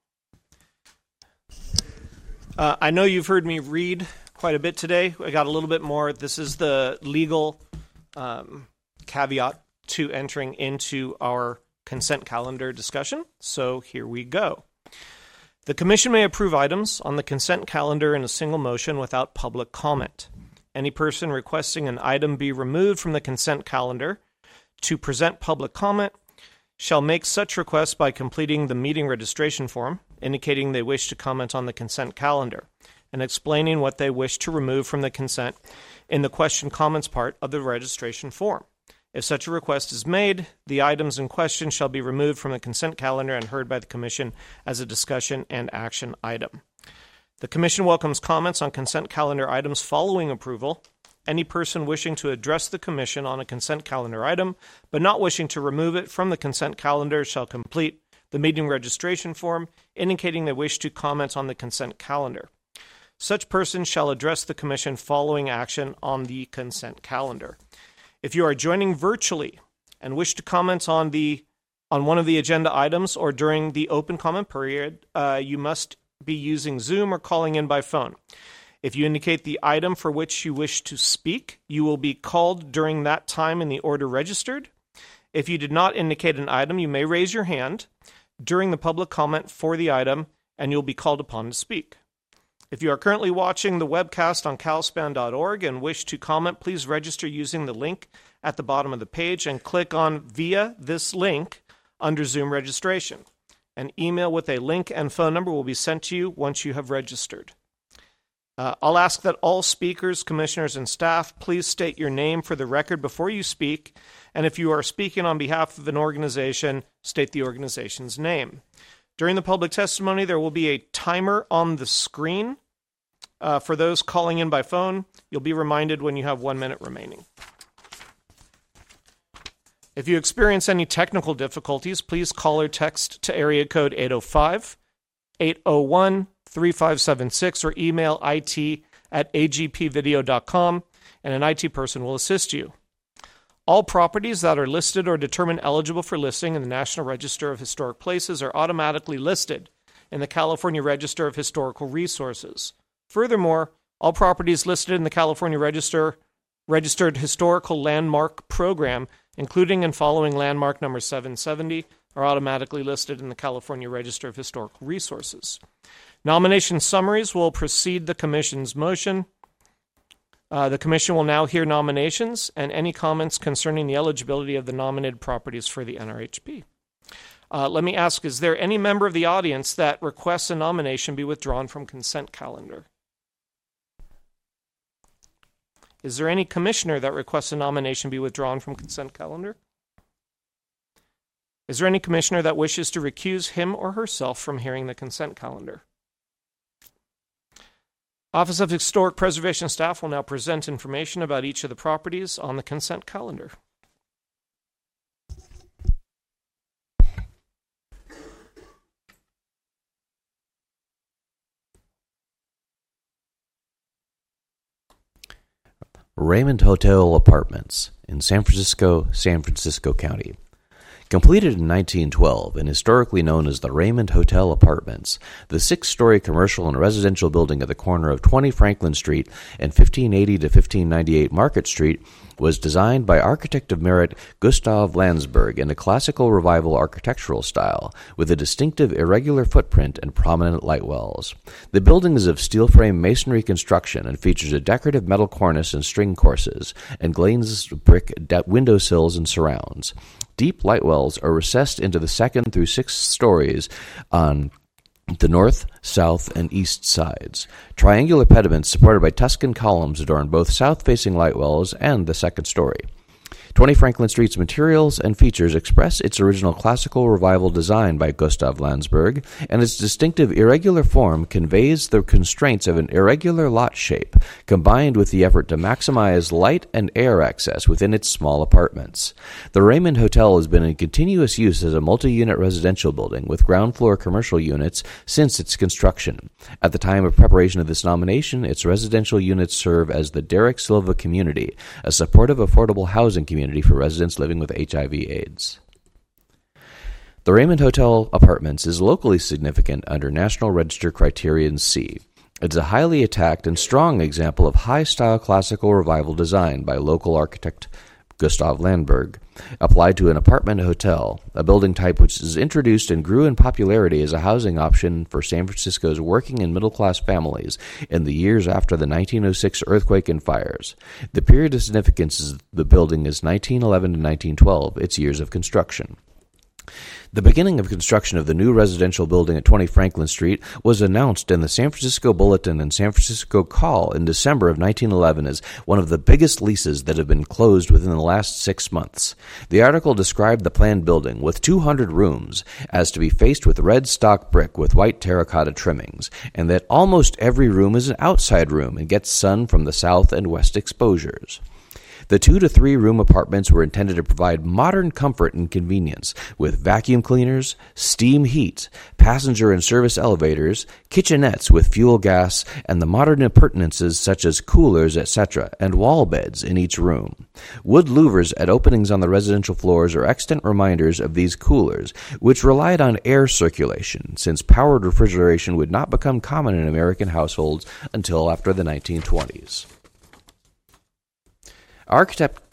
I know you've heard me read quite a bit today. I got a little bit more. This is the legal caveat to entering into our consent calendar discussion. So here we go. The Commission may approve items on the consent calendar in a single motion without public comment. Any person requesting an item be removed from the consent calendar to present public comment shall make such request by completing the meeting registration form, indicating they wish to comment on the consent calendar, and explaining what they wish to remove from the consent in the question comments part of the registration form. If such a request is made, the items in question shall be removed from the consent calendar and heard by the Commission as a discussion and action item. The Commission welcomes comments on consent calendar items following approval. Any person wishing to address the Commission on a consent calendar item, but not wishing to remove it from the consent calendar, shall complete the meeting registration form, indicating they wish to comment on the consent calendar. Such person shall address the Commission following action on the consent calendar. If you are joining virtually and wish to comment on one of the agenda items or during the open comment period, you must be using Zoom or calling in by phone. If you indicate the item for which you wish to speak, you will be called during that time in the order registered. If you did not indicate an item, you may raise your hand during the public comment for the item, and you'll be called upon to speak. If you are currently watching the webcast on calspan.org and wish to comment, please register using the link at the bottom of the page and click on via this link under Zoom registration. An email with a link and phone number will be sent to you once you have registered. I'll ask that all speakers, commissioners, and staff please state your name for the record before you speak, and if you are speaking on behalf of an organization, state the organization's name. During the public testimony, there will be a timer on the screen. For those calling in by phone, you'll be reminded when you have 1 minute remaining. If you experience any technical difficulties, please call or text to area code 805-801-3576 or email it@agpvideo.com, and an IT person will assist you. All properties that are listed or determined eligible for listing in the National Register of Historic Places are automatically listed in the California Register of Historical Resources. Furthermore, all properties listed in the California Registered Historical Landmark Program, including and following landmark number 770, are automatically listed in the California Register of Historical Resources. Nomination summaries will precede the Commission's motion. The Commission will now hear nominations and any comments concerning the eligibility of the nominated properties for the NRHP. Let me ask, is there any member of the audience that requests a nomination be withdrawn from consent calendar? Is there any commissioner that requests a nomination be withdrawn from consent calendar? Is there any commissioner that wishes to recuse him or herself from hearing the consent calendar? Office of Historic Preservation staff will now present information about each of the properties on the consent calendar. Raymond Hotel Apartments in San Francisco County. Completed in 1912 and historically known as the Raymond Hotel Apartments, the 6-story commercial and residential building at the corner of 20 Franklin Street and 1580 to 1598 Market Street was designed by architect of merit Gustav Landsberg in a classical revival architectural style, with a distinctive irregular footprint and prominent light wells. The building is of steel frame masonry construction and features a decorative metal cornice and string courses, and glazed brick window sills and surrounds. Deep light wells are recessed into the 2nd through 6th stories on the north, south, and east sides. Triangular pediments supported by Tuscan columns adorn both south-facing light wells and the 2nd story. 20 Franklin Street's materials and features express its original classical revival design by Gustav Landsberg, and its distinctive irregular form conveys the constraints of an irregular lot shape, combined with the effort to maximize light and air access within its small apartments. The Raymond Hotel has been in continuous use as a multi-unit residential building with ground-floor commercial units since its construction. At the time of preparation of this nomination, its residential units serve as the Derek Silva Community, a supportive, affordable housing community for residents living with HIV/AIDS. The Raymond Hotel Apartments is locally significant under National Register Criterion C. It's a highly attacked and strong example of high-style classical revival design by local architect Gustav Landberg. applied to an apartment hotel, a building type which is introduced and grew in popularity as a housing option for San Francisco's working and middle-class families in the years after the 1906 earthquake and fires. The period of significance of the building is 1911 to 1912, its years of construction. The beginning of construction of the new residential building at 20 Franklin Street was announced in the San Francisco Bulletin and San Francisco Call in December of 1911 as one of the biggest leases that have been closed within the last 6 months. The article described the planned building, with 200 rooms, as to be faced with red stock brick with white terracotta trimmings, and that almost every room is an outside room and gets sun from the south and west exposures. The 2 to 3 room apartments were intended to provide modern comfort and convenience with vacuum cleaners, steam heat, passenger and service elevators, kitchenettes with fuel gas, and the modern appurtenances such as coolers, etc., and wall beds in each room. Wood louvers at openings on the residential floors are extant reminders of these coolers, which relied on air circulation, since powered refrigeration would not become common in American households until after the 1920s. Architect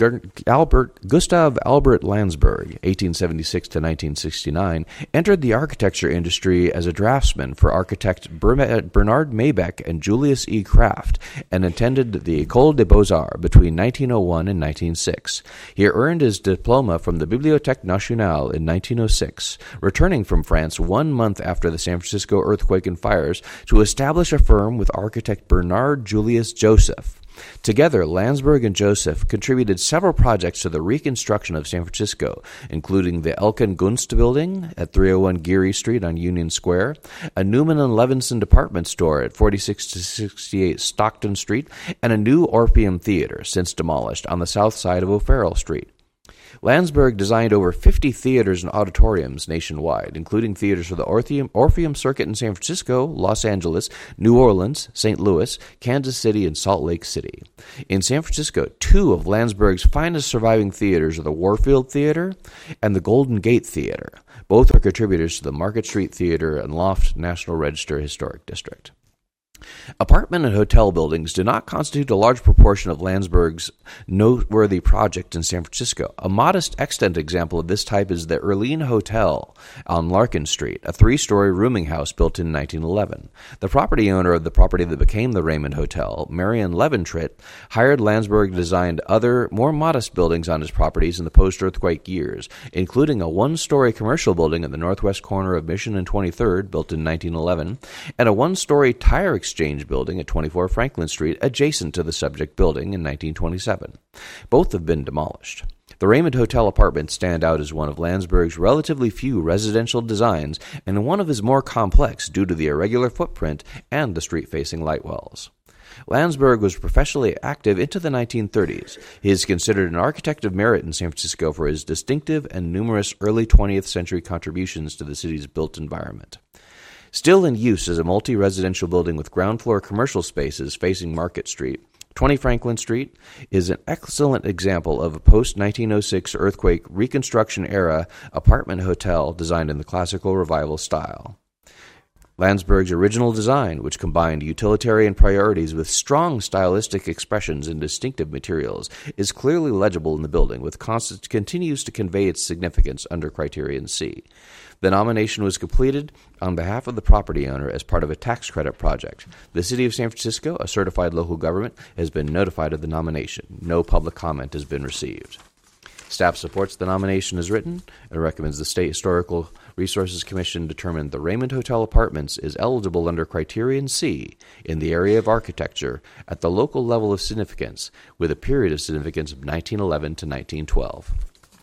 Gustav Albert Landsberg, 1876 to 1969, entered the architecture industry as a draftsman for architect Bernard Maybeck and Julius E. Kraft, and attended the École des Beaux-Arts between 1901 and 1906. He earned his diploma from the Bibliothèque Nationale in 1906, returning from France 1 month after the San Francisco earthquake and fires to establish a firm with architect Bernard Julius Joseph. Together, Landsberg and Joseph contributed several projects to the reconstruction of San Francisco, including the Elkin Gunst building at 301 Geary Street on Union Square, a Newman and Levinson department store at 46 to 68 Stockton Street, and a new Orpheum Theater, since demolished, on the south side of O'Farrell Street. Landsberg designed over 50 theaters and auditoriums nationwide, including theaters for the Orpheum Circuit in San Francisco, Los Angeles, New Orleans, St. Louis, Kansas City, and Salt Lake City. In San Francisco, 2 of Landsberg's finest surviving theaters are the Warfield Theater and the Golden Gate Theater. Both are contributors to the Market Street Theater and Loft National Register Historic District. Apartment and hotel buildings do not constitute a large proportion of Landsberg's noteworthy project in San Francisco. A modest extant example of this type is the Erlene Hotel on Larkin Street, a 3-story rooming house built in 1911. The property owner of the property that became the Raymond Hotel, Marion Leventritt, hired Landsberg to design other, more modest buildings on his properties in the post-earthquake years, including a 1-story commercial building at the northwest corner of Mission and 23rd, built in 1911, and a 1-story tire exchange building at 24 Franklin Street, adjacent to the subject building, in 1927. Both have been demolished. The Raymond Hotel apartments stand out as one of Landsberg's relatively few residential designs and one of his more complex due to the irregular footprint and the street-facing light wells. Landsberg was professionally active into the 1930s. He is considered an architect of merit in San Francisco for his distinctive and numerous early 20th century contributions to the city's built environment. Still in use as a multi-residential building with ground-floor commercial spaces facing Market Street, 20 Franklin Street is an excellent example of a post-1906 earthquake reconstruction-era apartment hotel designed in the classical revival style. Landsberg's original design, which combined utilitarian priorities with strong stylistic expressions and distinctive materials, is clearly legible in the building, which continues to convey its significance under Criterion C. The nomination was completed on behalf of the property owner as part of a tax credit project. The City of San Francisco, a certified local government, has been notified of the nomination. No public comment has been received. Staff supports the nomination as written and recommends the State Historical Resources Commission determine the Raymond Hotel Apartments is eligible under Criterion C in the area of architecture at the local level of significance, with a period of significance of 1911 to 1912.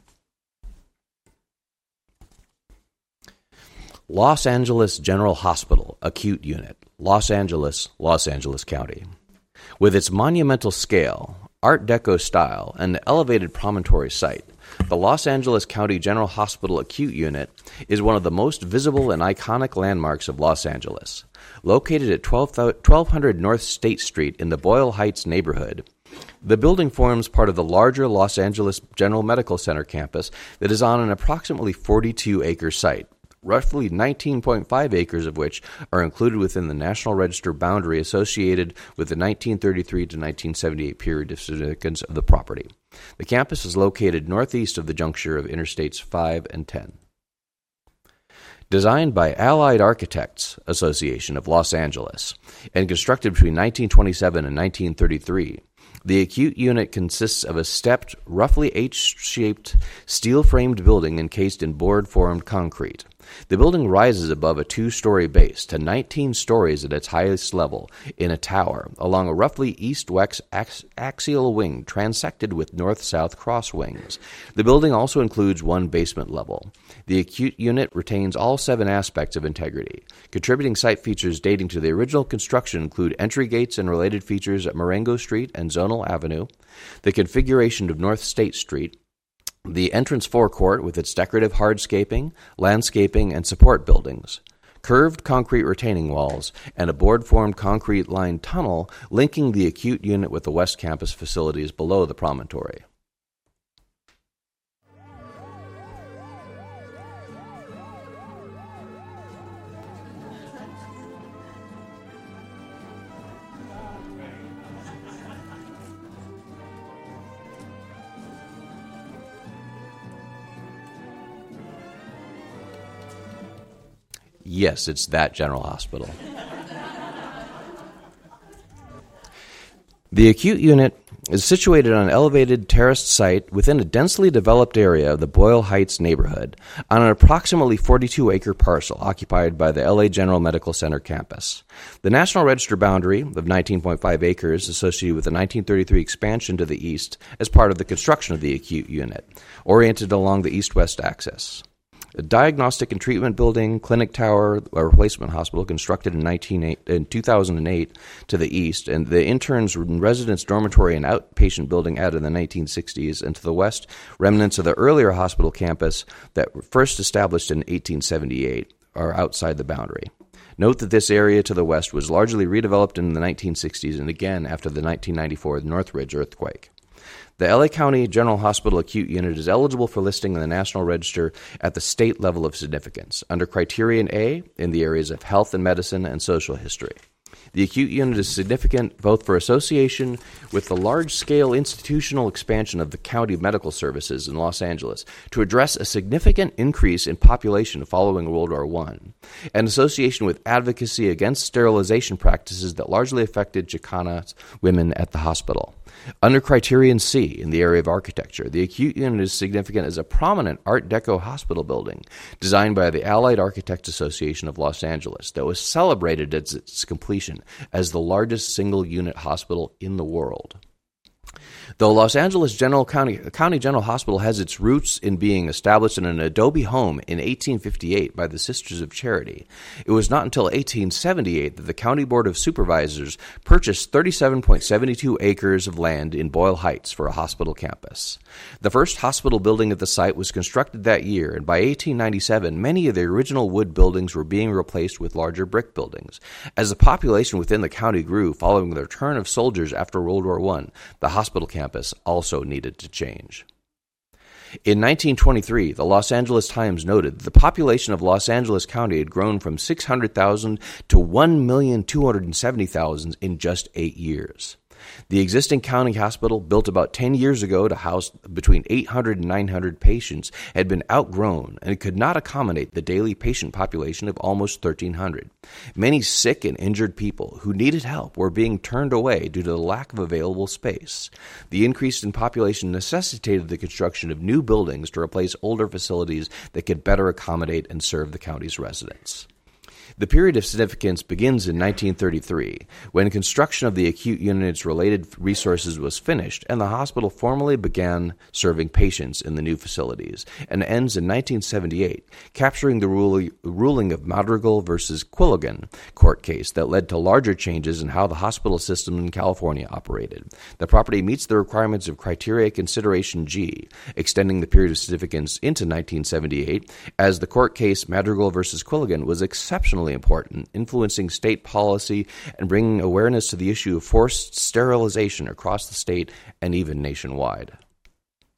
Los Angeles General Hospital Acute Unit, Los Angeles, Los Angeles County. With its monumental scale, Art Deco style, and the elevated promontory site, the Los Angeles County General Hospital Acute Unit is one of the most visible and iconic landmarks of Los Angeles. Located at 1200 North State Street in the Boyle Heights neighborhood, the building forms part of the larger Los Angeles General Medical Center campus that is on an approximately 42-acre site. roughly 19.5 acres of which are included within the National Register boundary associated with the 1933 to 1978 period of significance of the property. The campus is located northeast of the juncture of Interstates 5 and 10. Designed by Allied Architects Association of Los Angeles and constructed between 1927 and 1933, the acute unit consists of a stepped, roughly H-shaped, steel-framed building encased in board-formed concrete. The building rises above a 2-story base to 19 stories at its highest level in a tower along a roughly east-west axial wing transected with north-south cross wings. The building also includes one basement level. The acute unit retains all 7 aspects of integrity. Contributing site features dating to the original construction include entry gates and related features at Marengo Street and Zonal Avenue, the configuration of North State Street, the entrance forecourt with its decorative hardscaping, landscaping, and support buildings, curved concrete retaining walls, and a board-formed concrete-lined tunnel linking the acute unit with the West Campus facilities below the promontory. Yes, it's that General Hospital. The acute unit is situated on an elevated terraced site within a densely developed area of the Boyle Heights neighborhood on an approximately 42-acre parcel occupied by the LA General Medical Center campus. The National Register boundary of 19.5 acres associated with the 1933 expansion to the east as part of the construction of the acute unit, oriented along the east-west axis. A diagnostic and treatment building, clinic tower, a replacement hospital constructed in 2008 to the east, and the interns' residence dormitory and outpatient building added in the 1960s, and to the west, remnants of the earlier hospital campus that were first established in 1878 are outside the boundary. Note that this area to the west was largely redeveloped in the 1960s and again after the 1994 Northridge earthquake. The LA County General Hospital Acute Unit is eligible for listing in the National Register at the state level of significance, under Criterion A in the areas of health and medicine and social history. The acute unit is significant both for association with the large-scale institutional expansion of the county medical services in Los Angeles to address a significant increase in population following World War I, and association with advocacy against sterilization practices that largely affected Chicana women at the hospital. Under Criterion C in the area of architecture, the acute unit is significant as a prominent Art Deco hospital building designed by the Allied Architects Association of Los Angeles that was celebrated at its completion as the largest single-unit hospital in the world. Though Los Angeles County General Hospital has its roots in being established in an adobe home in 1858 by the Sisters of Charity, it was not until 1878 that the County Board of Supervisors purchased 37.72 acres of land in Boyle Heights for a hospital campus. The first hospital building at the site was constructed that year, and by 1897, many of the original wood buildings were being replaced with larger brick buildings. As the population within the county grew following the return of soldiers after World War I, the hospital campus also needed to change. In 1923, the Los Angeles Times noted that the population of Los Angeles County had grown from 600,000 to 1,270,000 in just 8 years. The existing county hospital, built about 10 years ago to house between 800 and 900 patients, had been outgrown and could not accommodate the daily patient population of almost 1,300. Many sick and injured people who needed help were being turned away due to the lack of available space. The increase in population necessitated the construction of new buildings to replace older facilities that could better accommodate and serve the county's residents. The period of significance begins in 1933, when construction of the acute unit's related resources was finished and the hospital formally began serving patients in the new facilities, and ends in 1978, capturing the ruling of Madrigal versus Quilligan court case that led to larger changes in how the hospital system in California operated. The property meets the requirements of Criteria Consideration G, extending the period of significance into 1978, as the court case Madrigal versus Quilligan was exceptionally important, influencing state policy and bringing awareness to the issue of forced sterilization across the state and even nationwide.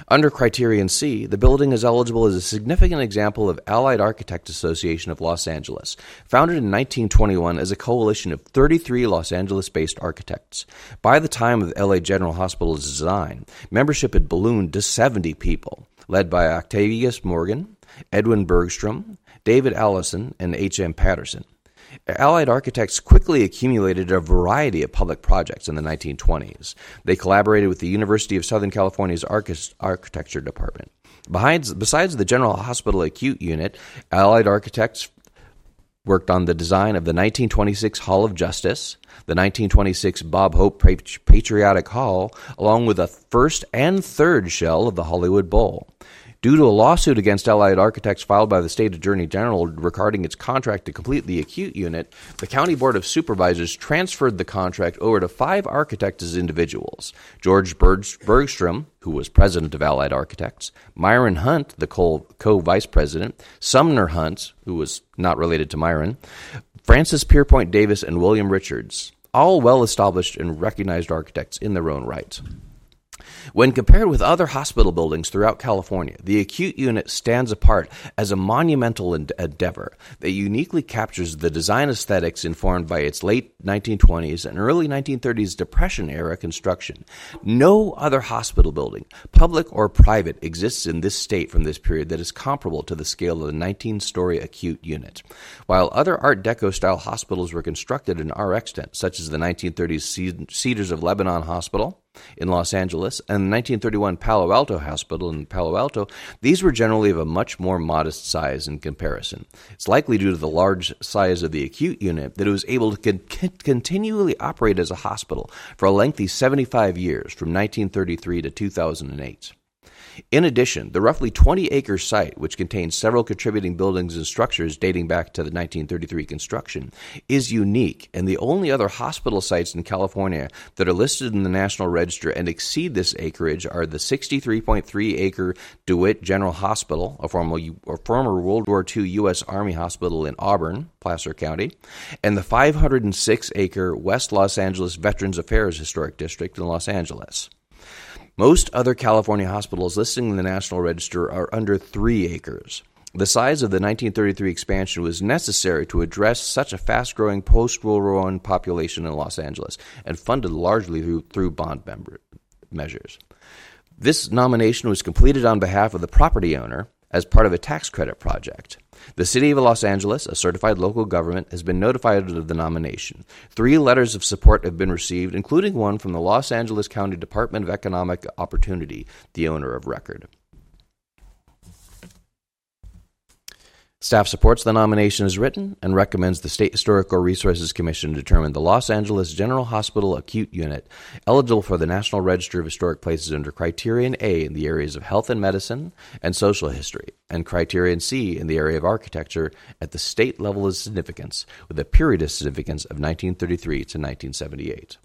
Under Criterion C, the building is eligible as a significant example of Allied Architects Association of Los Angeles, founded in 1921 as a coalition of 33 Los Angeles-based architects. By the time of LA General Hospital's design, membership had ballooned to 70 people, led by Octavius Morgan, Edwin Bergstrom, David Allison, and H.M. Patterson. Allied Architects quickly accumulated a variety of public projects in the 1920s. They collaborated with the University of Southern California's Architecture Department. Besides the General Hospital Acute Unit, Allied Architects worked on the design of the 1926 Hall of Justice, the 1926 Bob Hope Patriotic Hall, along with the first and third shell of the Hollywood Bowl. Due to a lawsuit against Allied Architects filed by the State Attorney General regarding its contract to complete the acute unit, the County Board of Supervisors transferred the contract over to 5 architects as individuals: George Bergstrom, who was president of Allied Architects; Myron Hunt, the co-vice president; Sumner Hunt, who was not related to Myron; Francis Pierpoint Davis, and William Richards, all well-established and recognized architects in their own right. When compared with other hospital buildings throughout California, the acute unit stands apart as a monumental endeavor that uniquely captures the design aesthetics informed by its late 1920s and early 1930s Depression-era construction. No other hospital building, public or private, exists in this state from this period that is comparable to the scale of the 19-story acute unit. While other Art Deco-style hospitals were constructed in our extent, such as the 1930s Cedars of Lebanon Hospital in Los Angeles and the 1931 Palo Alto Hospital in Palo Alto, these were generally of a much more modest size in comparison. It's likely due to the large size of the acute unit that it was able to continually operate as a hospital for a lengthy 75 years, from 1933 to 2008. In addition, the roughly 20-acre site, which contains several contributing buildings and structures dating back to the 1933 construction, is unique, and the only other hospital sites in California that are listed in the National Register and exceed this acreage are the 63.3-acre DeWitt General Hospital, a former World War II U.S. Army hospital in Auburn, Placer County, and the 506-acre West Los Angeles Veterans Affairs Historic District in Los Angeles. Most other California hospitals listed in the National Register are under 3 acres. The size of the 1933 expansion was necessary to address such a fast-growing post-World War I population in Los Angeles and funded largely through bond measures. This nomination was completed on behalf of the property owner as part of a tax credit project. The City of Los Angeles, a certified local government, has been notified of the nomination. 3 letters of support have been received, including one from the Los Angeles County Department of Economic Opportunity, the owner of record. Staff supports the nomination as written and recommends the State Historical Resources Commission determine the Los Angeles General Hospital Acute Unit eligible for the National Register of Historic Places under Criterion A in the areas of health and medicine and social history, and Criterion C in the area of architecture at the state level of significance, with a period of significance of 1933 to 1978.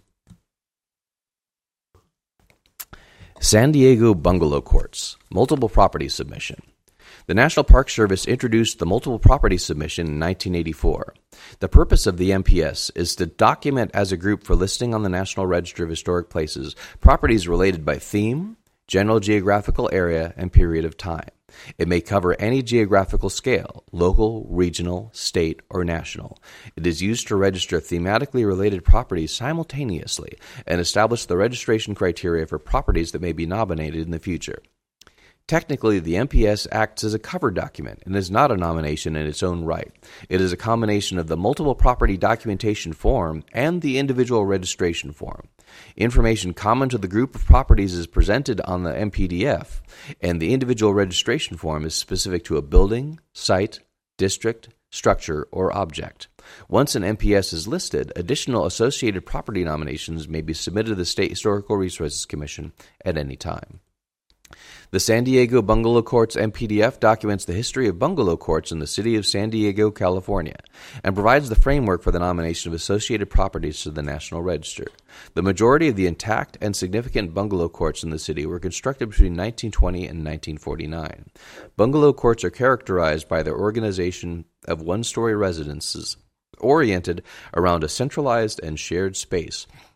San Diego Bungalow Courts, multiple property submission. The National Park Service introduced the multiple property submission in 1984. The purpose of the MPS is to document as a group for listing on the National Register of Historic Places properties related by theme, general geographical area, and period of time. It may cover any geographical scale, local, regional, state, or national. It is used to register thematically related properties simultaneously and establish the registration criteria for properties that may be nominated in the future. Technically, the MPS acts as a cover document and is not a nomination in its own right. It is a combination of the multiple property documentation form and the individual registration form. Information common to the group of properties is presented on the MPDF, and the individual registration form is specific to a building, site, district, structure, or object. Once an MPS is listed, additional associated property nominations may be submitted to the State Historical Resources Commission at any time. The San Diego Bungalow Courts MPDF documents the history of bungalow courts in the city of San Diego, California, and provides the framework for the nomination of associated properties to the National Register. The majority of the intact and significant bungalow courts in the city were constructed between 1920 and 1949. Bungalow courts are characterized by their organization of one-story residences oriented around a centralized and shared space,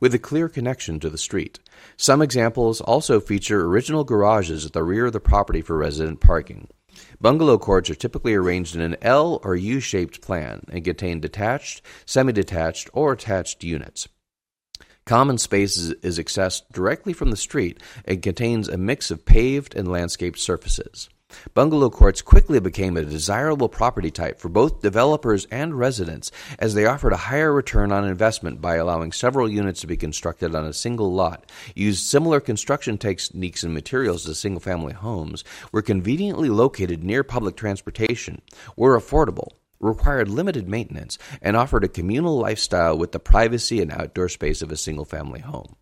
with a clear connection to the street. Some examples also feature original garages at the rear of the property for resident parking. Bungalow courts are typically arranged in an L or U-shaped plan and contain detached, semi-detached, or attached units. Common space is accessed directly from the street and contains a mix of paved and landscaped surfaces. Bungalow courts quickly became a desirable property type for both developers and residents, as they offered a higher return on investment by allowing several units to be constructed on a single lot, used similar construction techniques and materials as single-family homes, were conveniently located near public transportation, were affordable, required limited maintenance, and offered a communal lifestyle with the privacy and outdoor space of a single-family home.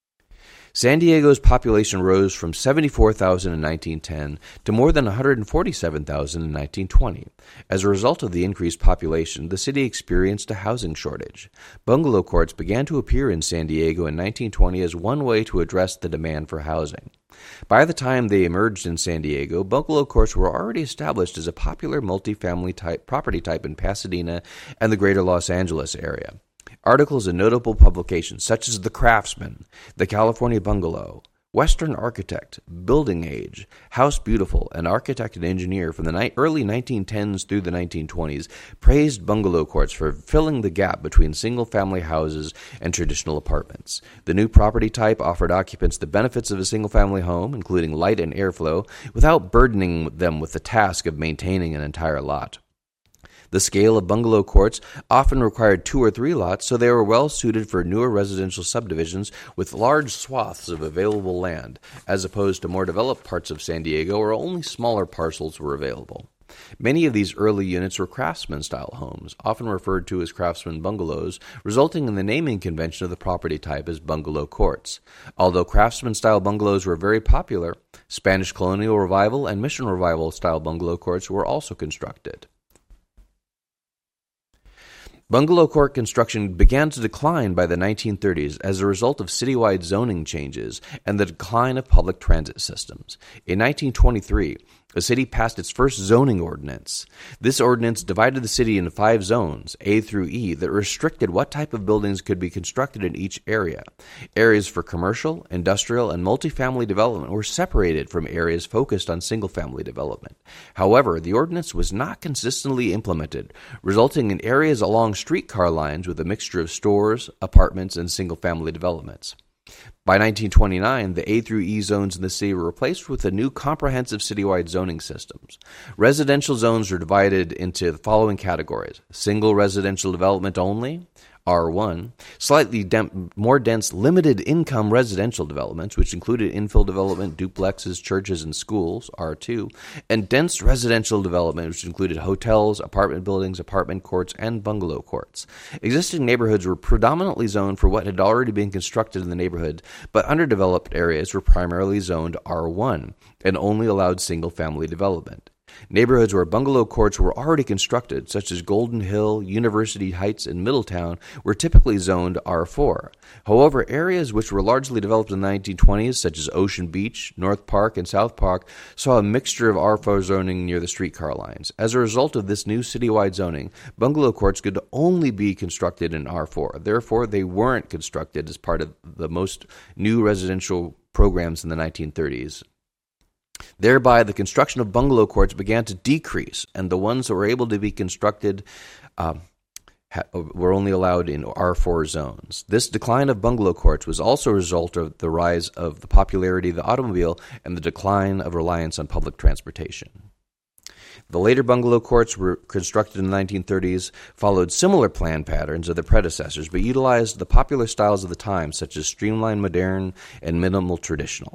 San Diego's population rose from 74,000 in 1910 to more than 147,000 in 1920. As a result of the increased population, the city experienced a housing shortage. Bungalow courts began to appear in San Diego in 1920 as one way to address the demand for housing. By the time they emerged in San Diego, bungalow courts were already established as a popular multifamily type property type in Pasadena and the greater Los Angeles area. Articles in notable publications such as The Craftsman, The California Bungalow, Western Architect, Building Age, House Beautiful, and Architect and Engineer from the early 1910s through the 1920s praised bungalow courts for filling the gap between single-family houses and traditional apartments. The new property type offered occupants the benefits of a single-family home, including light and airflow, without burdening them with the task of maintaining an entire lot. The scale of bungalow courts often required 2 or 3 lots, so they were well suited for newer residential subdivisions with large swaths of available land, as opposed to more developed parts of San Diego where only smaller parcels were available. Many of these early units were craftsman-style homes, often referred to as craftsman bungalows, resulting in the naming convention of the property type as bungalow courts. Although craftsman-style bungalows were very popular, Spanish colonial revival and mission revival-style bungalow courts were also constructed. Bungalow court construction began to decline by the 1930s as a result of citywide zoning changes and the decline of public transit systems. In 1923, the city passed its first zoning ordinance. This ordinance divided the city into 5 zones, A through E, that restricted what type of buildings could be constructed in each area. Areas for commercial, industrial, and multifamily development were separated from areas focused on single-family development. However, the ordinance was not consistently implemented, resulting in areas along streetcar lines with a mixture of stores, apartments, and single-family developments. By 1929, the A through E zones in the city were replaced with a new comprehensive citywide zoning systems. Residential zones are divided into the following categories: single residential development only, R1, slightly more dense limited-income residential developments, which included infill development, duplexes, churches, and schools, R2, and dense residential development, which included hotels, apartment buildings, apartment courts, and bungalow courts. Existing neighborhoods were predominantly zoned for what had already been constructed in the neighborhood, but underdeveloped areas were primarily zoned R1 and only allowed single-family development. Neighborhoods where bungalow courts were already constructed, such as Golden Hill, University Heights, and Middletown, were typically zoned R4. However, areas which were largely developed in the 1920s, such as Ocean Beach, North Park, and South Park, saw a mixture of R4 zoning near the streetcar lines. As a result of this new citywide zoning, bungalow courts could only be constructed in R4. Therefore, they weren't constructed as part of the most new residential programs in the 1930s. Thereby, the construction of bungalow courts began to decrease, and the ones that were able to be constructed were only allowed in R4 zones. This decline of bungalow courts was also a result of the rise of the popularity of the automobile and the decline of reliance on public transportation. The later bungalow courts were constructed in the 1930s, followed similar plan patterns of their predecessors, but utilized the popular styles of the time, such as streamlined modern and minimal traditional.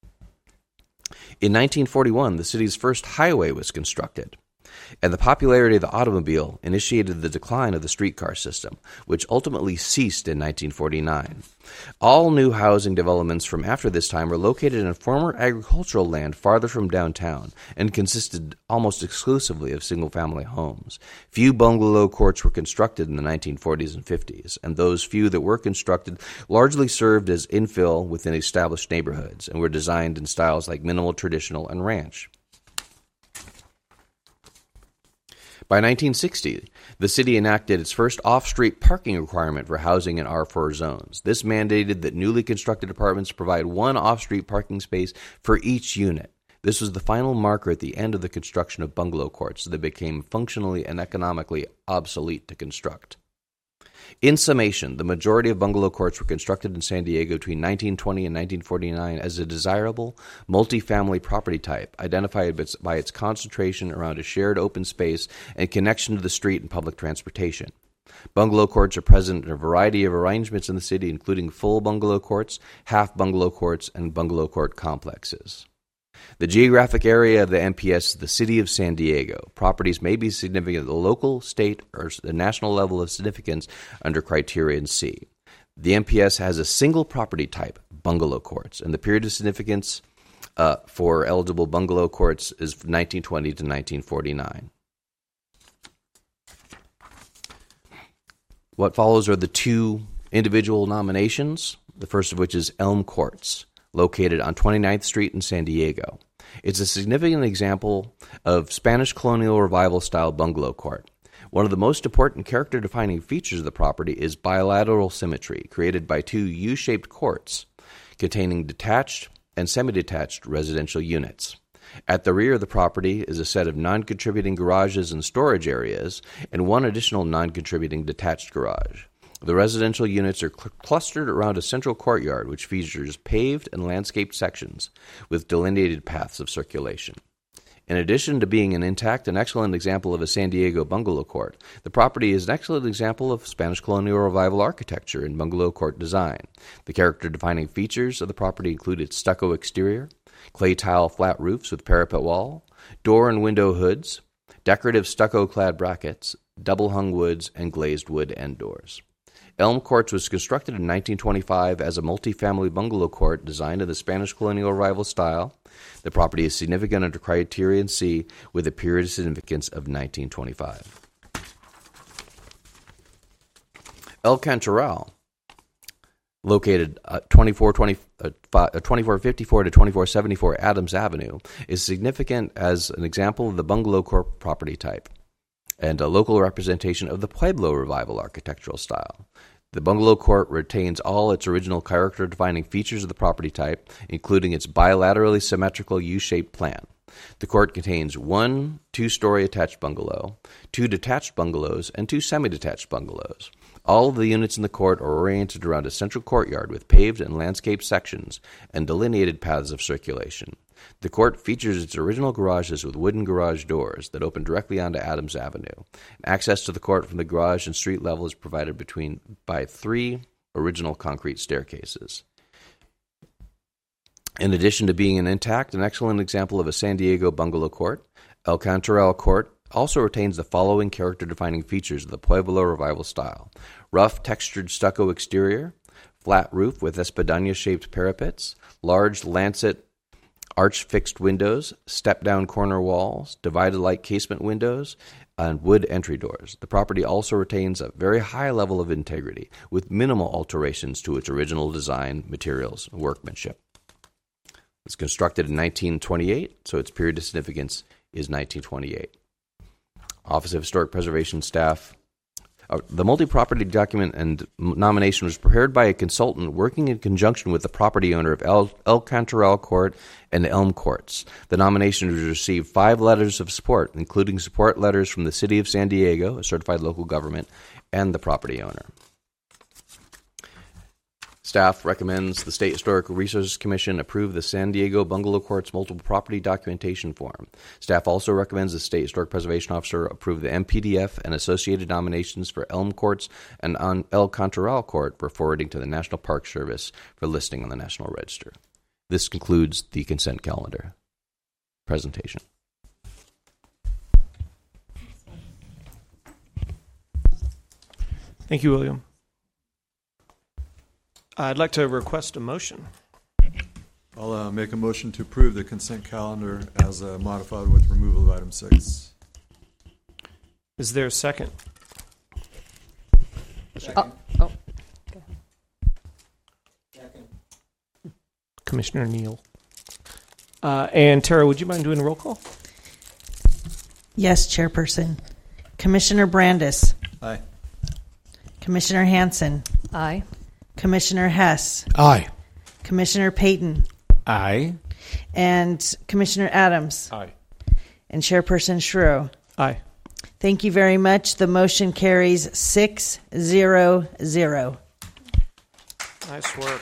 In 1941, the city's first highway was constructed, and the popularity of the automobile initiated the decline of the streetcar system, which ultimately ceased in 1949. All new housing developments from after this time were located in former agricultural land farther from downtown and consisted almost exclusively of single-family homes. Few bungalow courts were constructed in the 1940s and 50s, and those few that were constructed largely served as infill within established neighborhoods and were designed in styles like minimal, traditional, and ranch. By 1960, the city enacted its first off-street parking requirement for housing in R4 zones. This mandated that newly constructed apartments provide one off-street parking space for each unit. This was the final marker at the end of the construction of bungalow courts that became functionally and economically obsolete to construct. In summation, the majority of bungalow courts were constructed in San Diego between 1920 and 1949 as a desirable multifamily property type, identified by its concentration around a shared open space and connection to the street and public transportation. Bungalow courts are present in a variety of arrangements in the city, including full bungalow courts, half bungalow courts, and bungalow court complexes. The geographic area of the MPS is the city of San Diego. Properties may be significant at the local, state, or the national level of significance under Criterion C. The MPS has a single property type, bungalow courts, and the period of significance for eligible bungalow courts is 1920 to 1949. What follows are the two individual nominations, the first of which is Elm Courts, located on 29th Street in San Diego. It's a significant example of Spanish colonial revival-style bungalow court. One of the most important character-defining features of the property is bilateral symmetry, created by two U-shaped courts containing detached and semi-detached residential units. At the rear of the property is a set of non-contributing garages and storage areas, and one additional non-contributing detached garage. The residential units are clustered around a central courtyard which features paved and landscaped sections with delineated paths of circulation. In addition to being an intact and excellent example of a San Diego bungalow court, the property is an excellent example of Spanish colonial revival architecture and bungalow court design. The character-defining features of the property include its stucco exterior, clay tile flat roofs with parapet wall, door and window hoods, decorative stucco-clad brackets, double-hung woods, and glazed wood end doors. Elm Courts was constructed in 1925 as a multifamily bungalow court designed in the Spanish colonial revival style. The property is significant under Criterion C with a period of significance of 1925. El Cantoral, located at 2454 to 2474 Adams Avenue, is significant as an example of the bungalow court property type and a local representation of the Pueblo revival architectural style. The bungalow court retains all its original character-defining features of the property type, including its bilaterally symmetrical U-shaped plan. The court contains one 2-story attached bungalow, 2 detached bungalows, and 2 semi-detached bungalows. All of the units in the court are oriented around a central courtyard with paved and landscaped sections and delineated paths of circulation. The court features its original garages with wooden garage doors that open directly onto Adams Avenue. Access to the court from the garage and street level is provided by 3 original concrete staircases. In addition to being an intact and excellent example of a San Diego bungalow court, El Cantoral Court also retains the following character-defining features of the Pueblo revival style: rough textured stucco exterior, flat roof with espadanya-shaped parapets, large lancet arch-fixed windows, step-down corner walls, divided-like casement windows, and wood entry doors. The property also retains a very high level of integrity, with minimal alterations to its original design, materials, and workmanship. It's constructed in 1928, so its period of significance is 1928. Office of Historic Preservation staff. The multi-property document and nomination was prepared by a consultant working in conjunction with the property owner of El Cantoral Court and Elm Courts. The nomination was received 5 letters of support, including support letters from the City of San Diego, a certified local government, and the property owner. Staff recommends the State Historical Resources Commission approve the San Diego Bungalow Court's multiple property documentation form. Staff also recommends the State Historic Preservation Officer approve the MPDF and associated nominations for Elm Courts and on El Cantoral Court for forwarding to the National Park Service for listing on the National Register. This concludes the consent calendar presentation. Thank you, William. I'd like to request a motion. I'll make a motion to approve the consent calendar as modified with removal of item 6. Is there a second? Second. Commissioner Neal. And Tara, would you mind doing a roll call? Yes, Chairperson. Commissioner Brandis. Aye. Commissioner Hanson. Aye. Commissioner Hess. Aye. Commissioner Payton. Aye. And Commissioner Adams. Aye. And Chairperson Shrew. Aye. Thank you very much. The motion carries 6-0-0. Nice work.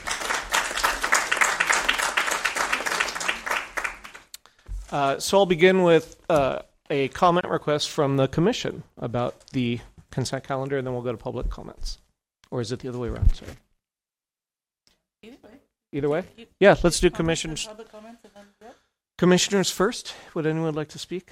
So I'll begin with a comment request from the commission about the consent calendar, and then we'll go to public comments. Or is it the other way around? Sorry. Either way? Yeah, let's do commissioners. Commissioners first. Would anyone like to speak?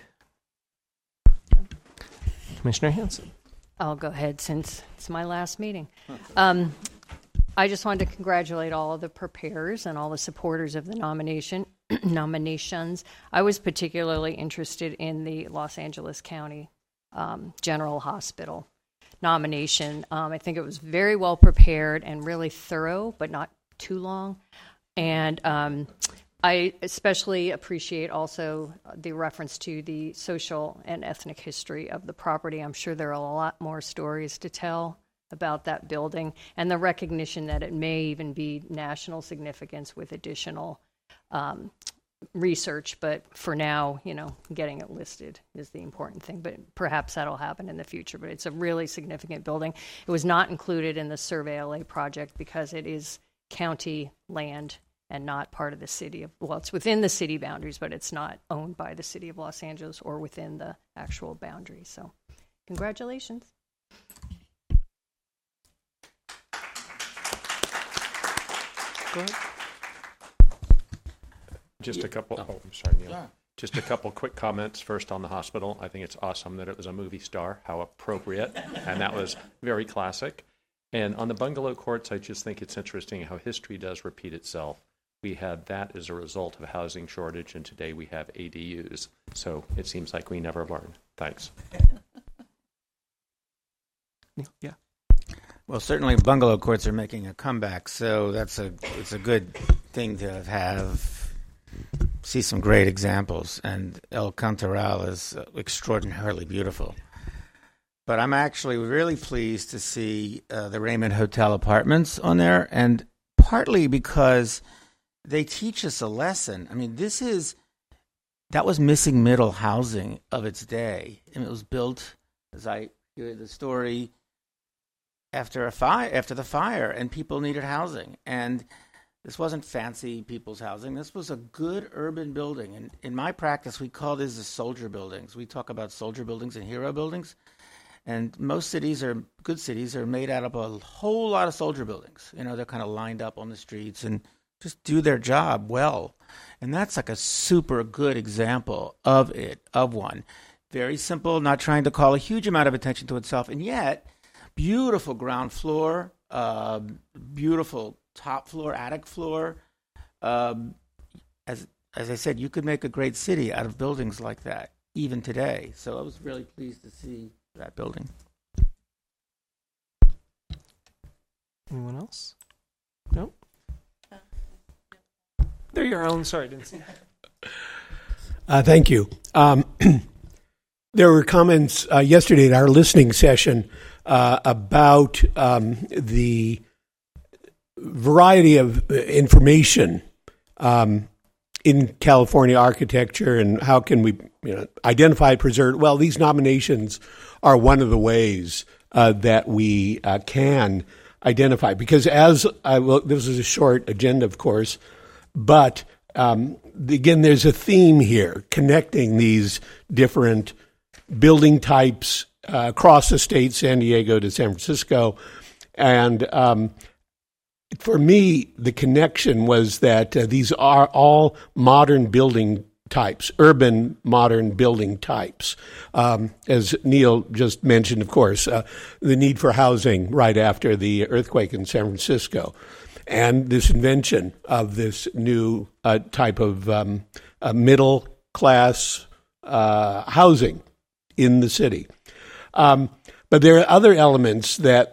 Commissioner Hanson. I'll go ahead since it's my last meeting. I just wanted to congratulate all of the preparers and all the supporters of the nominations. I was particularly interested in the Los Angeles County General Hospital nomination. I think it was very well prepared and really thorough, but not too long. And I especially appreciate also the reference to the social and ethnic history of the property. I'm sure there are a lot more stories to tell about that building, and the recognition that it may even be national significance with additional research. But for now, getting it listed is the important thing. But perhaps that'll happen in the future. But it's a really significant building. It was not included in the Survey LA project because it is county land and not part of the city of, well, it's within the city boundaries, but it's not owned by the city of Los Angeles or within the actual boundaries. So congratulations. Go ahead. Just a couple. Oh, I'm sorry, Neil. Yeah. Just a couple quick comments. First on the hospital. I think it's awesome that it was a movie star. How appropriate. And that was very classic. And on the bungalow courts, I just think it's interesting how history does repeat itself. We had that as a result of a housing shortage, and today we have ADUs. So it seems like we never learn. Thanks. Yeah. Well, certainly bungalow courts are making a comeback, so it's a good thing to see some great examples, and El Cantoral is extraordinarily beautiful. But I'm actually really pleased to see the Raymond Hotel Apartments on there, and partly because they teach us a lesson. I mean, that was missing middle housing of its day, and it was built, as I hear the story, after the fire, and people needed housing. And this wasn't fancy people's housing. This was a good urban building. And in my practice, we call these the soldier buildings. We talk about soldier buildings and hero buildings. And most good cities are made out of a whole lot of soldier buildings. They're kind of lined up on the streets and just do their job well. And that's like a super good example of one. Very simple, not trying to call a huge amount of attention to itself, and yet beautiful ground floor, beautiful top floor, attic floor. As I said, you could make a great city out of buildings like that, even today. So I was really pleased to see that building. Anyone else? No? They're your own. Sorry, didn't see. Thank you. There were comments yesterday at our listening session about the variety of information in California architecture and how can we identify, preserve. Well, these nominations are one of the ways that we can identify. Because this is a short agenda, of course, but again, there's a theme here connecting these different building types across the state, San Diego to San Francisco. And for me, the connection was that these are all modern building types, urban modern building types. As Neil just mentioned, of course, the need for housing right after the earthquake in San Francisco, and this invention of this new type of middle class housing in the city. But there are other elements that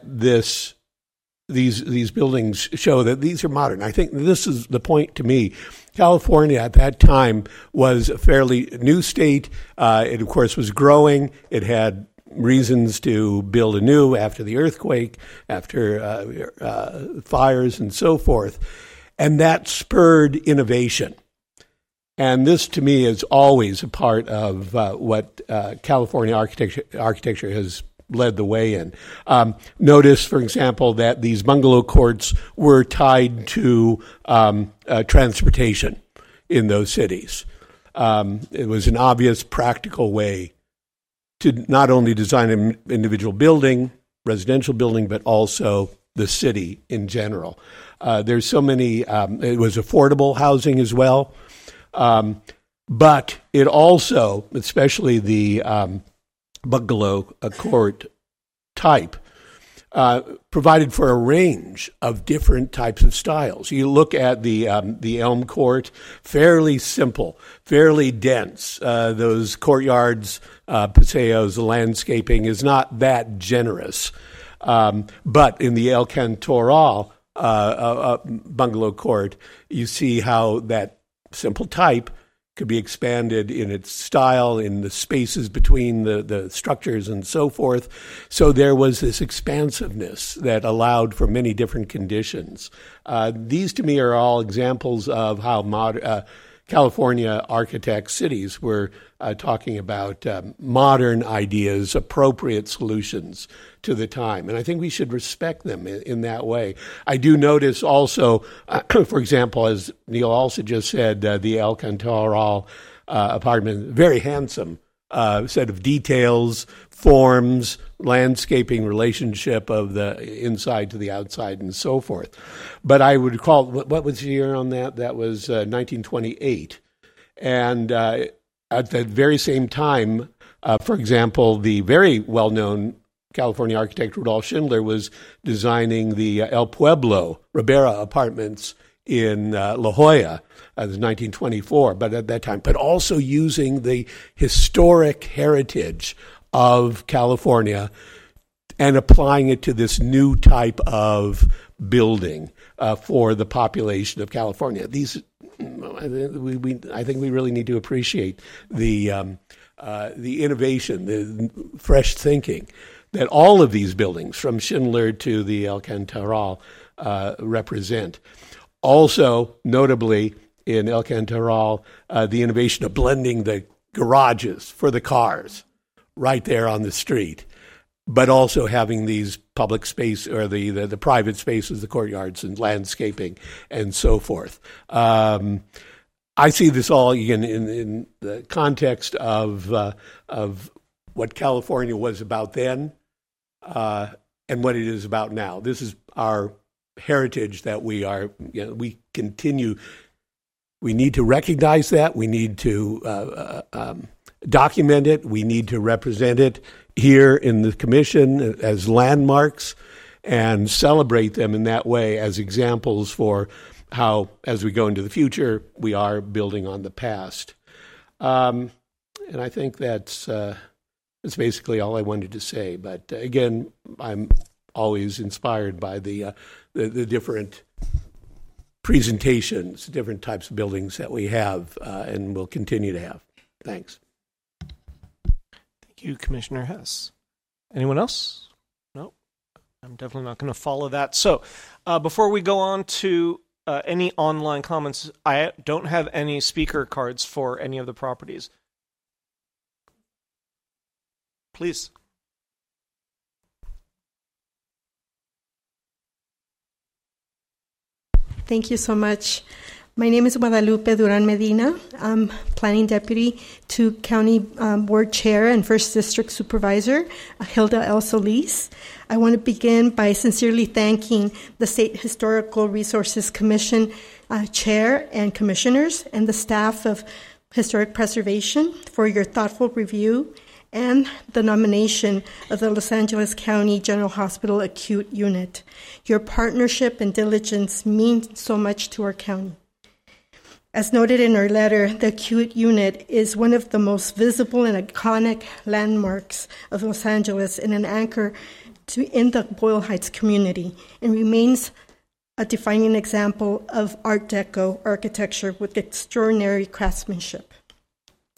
these buildings show that these are modern. I think this is the point to me. California at that time was a fairly new state. It, of course, was growing. It had reasons to build anew after the earthquake, after fires, and so forth. And that spurred innovation. And this, to me, is always a part of what California architecture has led the way in. Notice, for example, that these bungalow courts were tied to transportation in those cities. It was an obvious, practical way to not only design an individual building, residential building, but also the city in general. There's so many, it was affordable housing as well. But it also, especially the bungalow court type, provided for a range of different types of styles. You look at the Elm Court, fairly simple, fairly dense. Those courtyards, paseos, the landscaping is not that generous. But in the El Cantoral bungalow court, you see how that simple type could be expanded in its style, in the spaces between the structures and so forth. So there was this expansiveness that allowed for many different conditions. These, to me, are all examples of how California architects, cities were talking about modern ideas, appropriate solutions to the time. And I think we should respect them in that way. I do notice also, for example, as Neil also just said, the El Cantoral apartment, very handsome set of details, forms, landscaping relationship of the inside to the outside and so forth. But I would call, what was the year on that? That was 1928. And at that very same time, for example, the very well-known California architect Rudolf Schindler was designing the El Pueblo Ribera apartments in La Jolla. It was 1924, but at that time, but also using the historic heritage of California and applying it to this new type of building for the population of California. These, I think we really need to appreciate the innovation, the fresh thinking that all of these buildings, from Schindler to the El Cantoral, represent. Also, notably, in El Cantoral, the innovation of blending the garages for the cars right there on the street, but also having these public space or the private spaces, the courtyards and landscaping and so forth. I see this all again in the context of what California was about then and what it is about now. This is our heritage that we continue. We need to recognize that. We need to document it. We need to represent it here in the commission as landmarks and celebrate them in that way as examples for how, as we go into the future, we are building on the past. And I think that's basically all I wanted to say. But again, I'm always inspired by the different presentations, different types of buildings that we have and will continue to have. Thanks. Thank you, Commissioner Hess. Anyone else? No? I'm definitely not going to follow that. So before we go on to any online comments, I don't have any speaker cards for any of the properties. Please. Thank you so much. My name is Guadalupe Duran Medina. I'm Planning Deputy to County Board Chair and First District Supervisor, Hilda L. Solis. I want to begin by sincerely thanking the State Historical Resources Commission Chair and Commissioners and the staff of Historic Preservation for your thoughtful review and the nomination of the Los Angeles County General Hospital Acute Unit. Your partnership and diligence mean so much to our county. As noted in our letter, the acute unit is one of the most visible and iconic landmarks of Los Angeles and an anchor in the Boyle Heights community and remains a defining example of Art Deco architecture with extraordinary craftsmanship.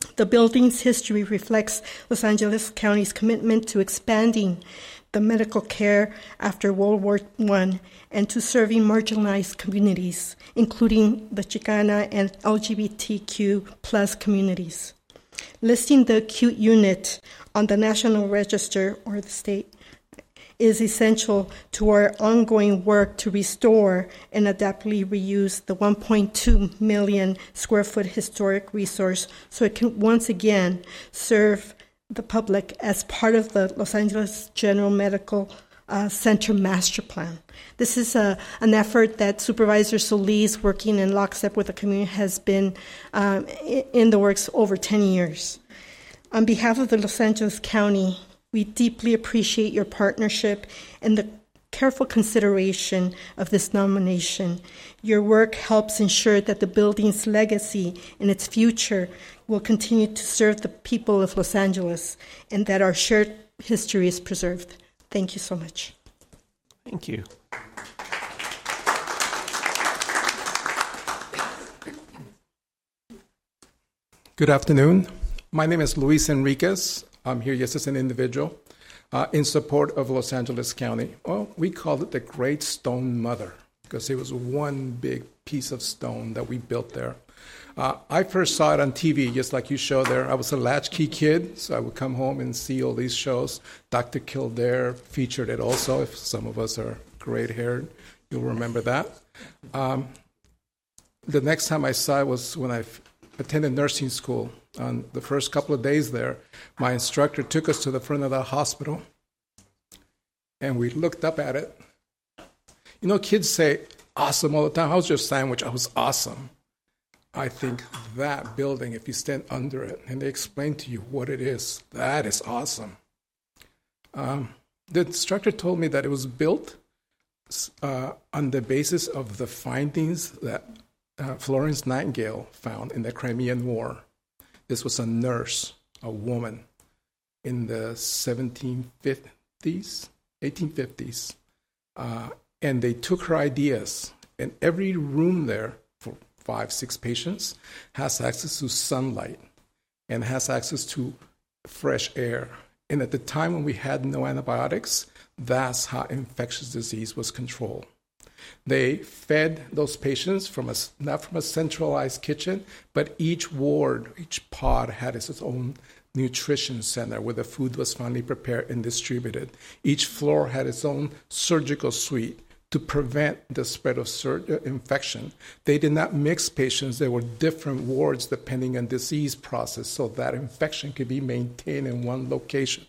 The building's history reflects Los Angeles County's commitment to expanding the medical care after World War I and to serving marginalized communities, including the Chicana and LGBTQ plus communities. Listing the acute unit on the National Register or the state is essential to our ongoing work to restore and adaptively reuse the 1.2 million square foot historic resource so it can once again serve the public as part of the Los Angeles General Medical Center Master Plan. This is an effort that Supervisor Solis, working in lockstep with the community, has been in the works over 10 years. On behalf of the Los Angeles County, we deeply appreciate your partnership and the careful consideration of this nomination. Your work helps ensure that the building's legacy and its future will continue to serve the people of Los Angeles and that our shared history is preserved. Thank you so much. Thank you. Good afternoon. My name is Luis Enriquez. I'm here just as an individual in support of Los Angeles County. Well, we called it the Great Stone Mother because it was one big piece of stone that we built there. I first saw it on TV, just like you showed there. I was a latchkey kid, so I would come home and see all these shows. Dr. Kildare featured it also. If some of us are gray-haired, you'll remember that. The next time I saw it was when I attended nursing school. On the first couple of days there, my instructor took us to the front of the hospital, and we looked up at it. You know, kids say awesome all the time. How's your sandwich? I was awesome. I think that building, if you stand under it and they explain to you what it is, that is awesome. The instructor told me that it was built on the basis of the findings that Florence Nightingale found in the Crimean War. This was a nurse, a woman, in the 1850s. And they took her ideas, and every room there for 5-6 patients has access to sunlight and has access to fresh air. And at the time when we had no antibiotics, that's how infectious disease was controlled. They fed those patients not from a centralized kitchen, but each ward, each pod had its own nutrition center where the food was finally prepared and distributed. Each floor had its own surgical suite to prevent the spread of infection. They did not mix patients. There were different wards depending on disease process so that infection could be maintained in one location.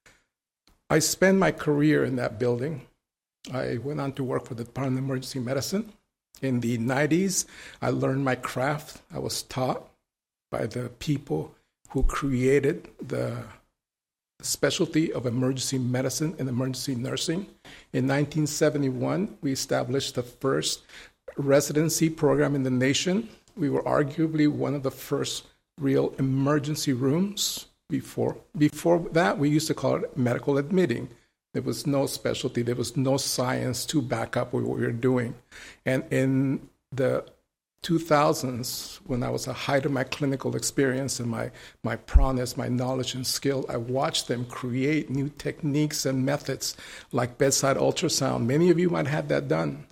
I spent my career in that building. I went on to work for the Department of Emergency Medicine. In the 90s, I learned my craft. I was taught by the people who created the specialty of emergency medicine and emergency nursing. In 1971, we established the first residency program in the nation. We were arguably one of the first real emergency rooms. Before that, we used to call it medical admitting. There was no specialty. There was no science to back up what we were doing. And in the 2000s, when I was at the height of my clinical experience and my prowess, my knowledge and skill, I watched them create new techniques and methods like bedside ultrasound. Many of you might have that done.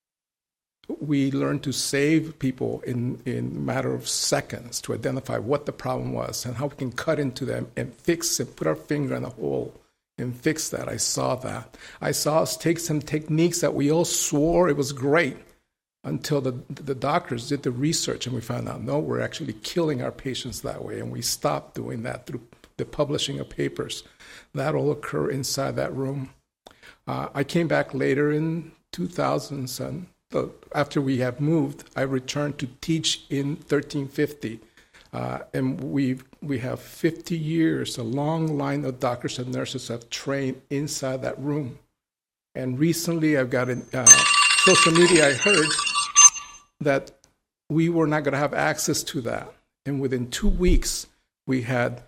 We learned to save people in a matter of seconds to identify what the problem was and how we can cut into them and fix and put our finger in a hole and fix that. I saw that. I saw us take some techniques that we all swore it was great until the doctors did the research and we found out, no, we're actually killing our patients that way. And we stopped doing that through the publishing of papers. That all occurred inside that room. I came back later in 2000s, and after we have moved, I returned to teach in 1350. And we have 50 years, a long line of doctors and nurses have trained inside that room. And recently I've got social media, I heard that we were not going to have access to that. And within 2 weeks, we had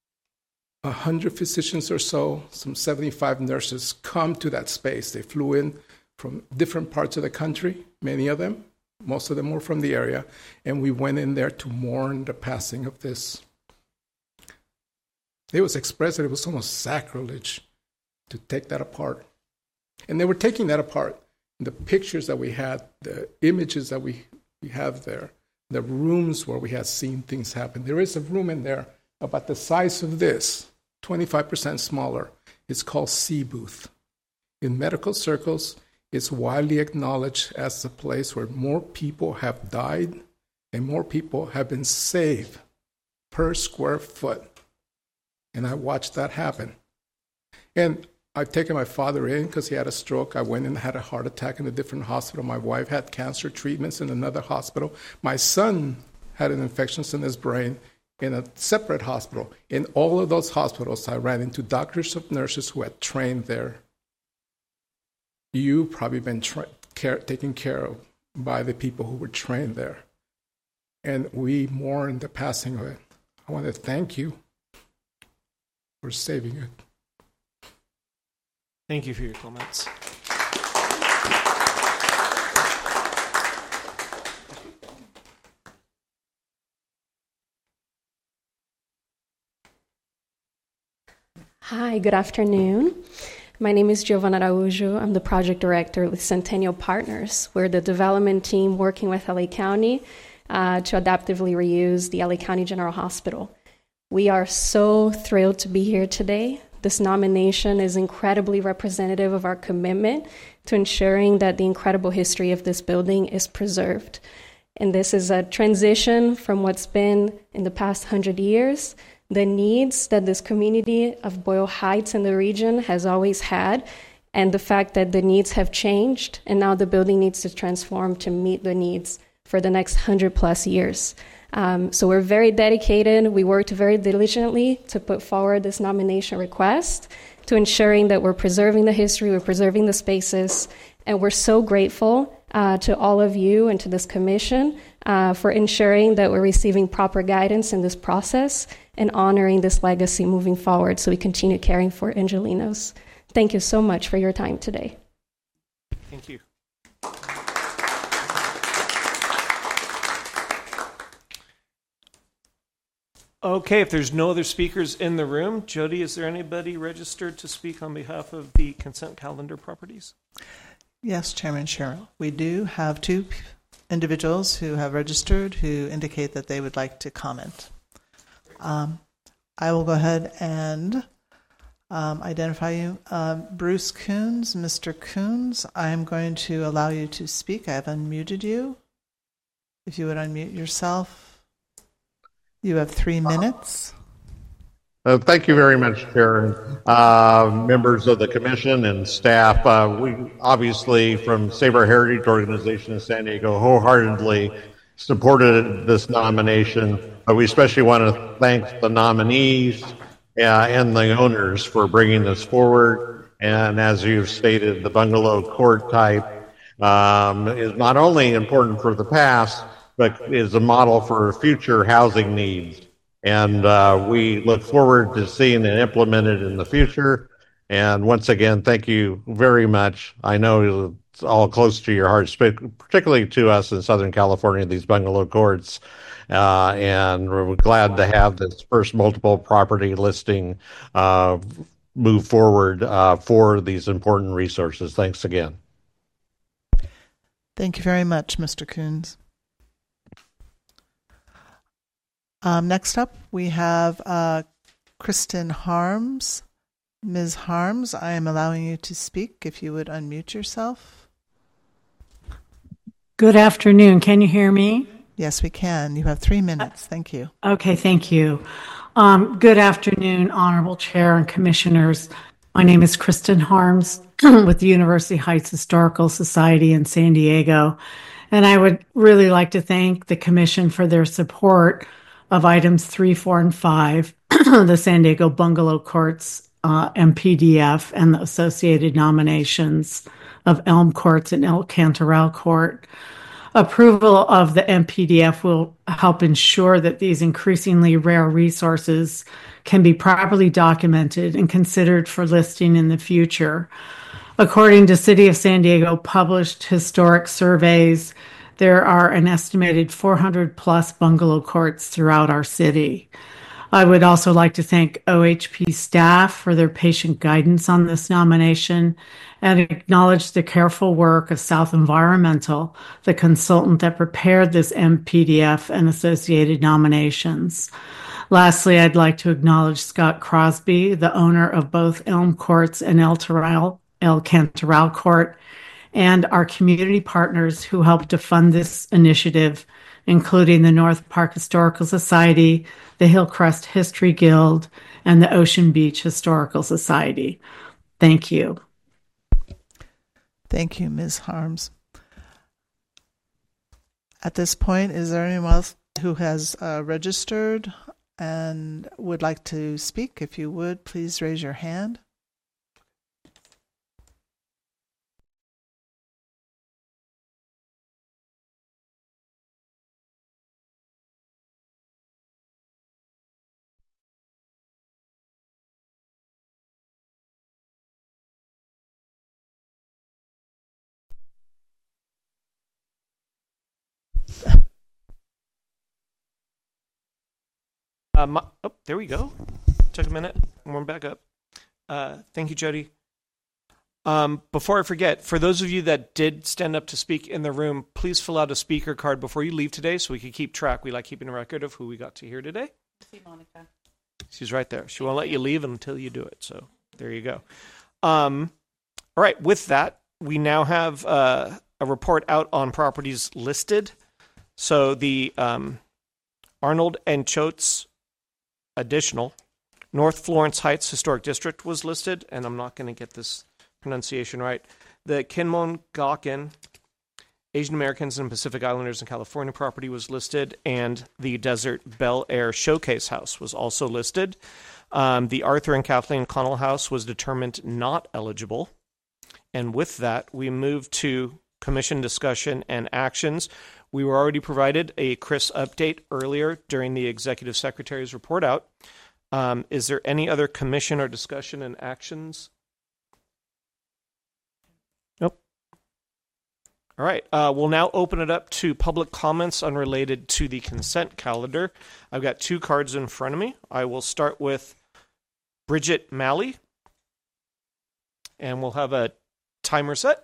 100 physicians or so, some 75 nurses come to that space. They flew in from different parts of the country, many of them. Most of them were from the area, and we went in there to mourn the passing of this It was expressed that it was almost sacrilege to take that apart. And they were taking that apart. The pictures that we had, the images that we have there, the rooms where we had seen things happen. There is a room in there about the size of this, 25% smaller. It's called C booth. In medical circles, it's widely acknowledged as the place where more people have died and more people have been saved per square foot. And I watched that happen. And I've taken my father in because he had a stroke. I went and had a heart attack in a different hospital. My wife had cancer treatments in another hospital. My son had an infection in his brain in a separate hospital. In all of those hospitals, I ran into doctors and nurses who had trained there. You've probably been taken care of by the people who were trained there. And we mourn the passing of it. I want to thank you for saving it. Thank you for your comments. Hi, good afternoon. My name is Giovanna Araújo. I'm the project director with Centennial Partners. We're the development team working with LA County to adaptively reuse the LA County General Hospital. We are so thrilled to be here today. This nomination is incredibly representative of our commitment to ensuring that the incredible history of this building is preserved. And this is a transition from what's been in the past 100 years, the needs that this community of Boyle Heights and the region has always had, and the fact that the needs have changed, and now the building needs to transform to meet the needs for the next 100+ years. So we're very dedicated. We worked very diligently to put forward this nomination request to ensuring that we're preserving the history, we're preserving the spaces, and we're so grateful to all of you and to this commission for ensuring that we're receiving proper guidance in this process and honoring this legacy moving forward so we continue caring for Angelenos. Thank you so much for your time today. Thank you. Okay, if there's no other speakers in the room, Jody, is there anybody registered to speak on behalf of the consent calendar properties? Yes, Chairman Sherrill. We do have two individuals who have registered who indicate that they would like to comment. I will go ahead and identify you. Bruce Coons, Mr. Coons, I am going to allow you to speak. I have unmuted you. If you would unmute yourself. You have 3 minutes. Thank you very much, Chair. Members of the Commission and staff, we obviously from Save Our Heritage Organization in San Diego wholeheartedly supported this nomination, but we especially want to thank the nominees and the owners for bringing this forward. And as you've stated, the bungalow court type is not only important for the past, but is a model for future housing needs. And we look forward to seeing it implemented in the future. And once again, thank you very much. I know it's all close to your hearts, particularly to us in Southern California, these bungalow courts. And we're glad to have this first multiple property listing move forward for these important resources. Thanks again. Thank you very much, Mr. Coons. Next up, we have Kristen Harms. Ms. Harms, I am allowing you to speak. If you would unmute yourself. Good afternoon. Can you hear me? Yes, we can. You have 3 minutes. Thank you. Okay, thank you. Good afternoon, Honorable Chair and Commissioners. My name is Kristen Harms with the University Heights Historical Society in San Diego. And I would really like to thank the Commission for their support of items 3, 4, and 5, the San Diego Bungalow Courts MPDF and the associated nominations of Elm Courts and El Cantoral Court. Approval of the MPDF will help ensure that these increasingly rare resources can be properly documented and considered for listing in the future. According to City of San Diego published historic surveys, there are an estimated 400 plus bungalow courts throughout our city. I would also like to thank OHP staff for their patient guidance on this nomination and acknowledge the careful work of South Environmental, the consultant that prepared this MPDF and associated nominations. Lastly, I'd like to acknowledge Scott Crosby, the owner of both Elm Courts and El Cantoral Court, and our community partners who helped to fund this initiative, including the North Park Historical Society, the Hillcrest History Guild, and the Ocean Beach Historical Society. Thank you. Thank you, Ms. Harms. At this point, is there anyone else who has registered and would like to speak? If you would, please raise your hand. There we go. Took a minute. Warm back up. Thank you, Jody. Before I forget, for those of you that did stand up to speak in the room, please fill out a speaker card before you leave today so we can keep track. We like keeping a record of who we got to hear today. See Monica. She's right there. She won't let you leave until you do it. So there you go. All right. With that, we now have a report out on properties listed. So the Arnold and Choates additional North Florence Heights Historic District was listed, and I'm not going to get this pronunciation right. The Kinmongaken Asian Americans and Pacific Islanders in California property was listed, and the Desert Bel Air Showcase House was also listed. The Arthur and Kathleen Connell House was determined not eligible. And with that, we move to commission discussion and actions. We were already provided a CRIS update earlier during the Executive Secretary's report out. Is there any other commission or discussion and actions? Nope. All right. We'll now open it up to public comments unrelated to the consent calendar. I've got two cards in front of me. I will start with Bridget Malley, and we'll have a timer set.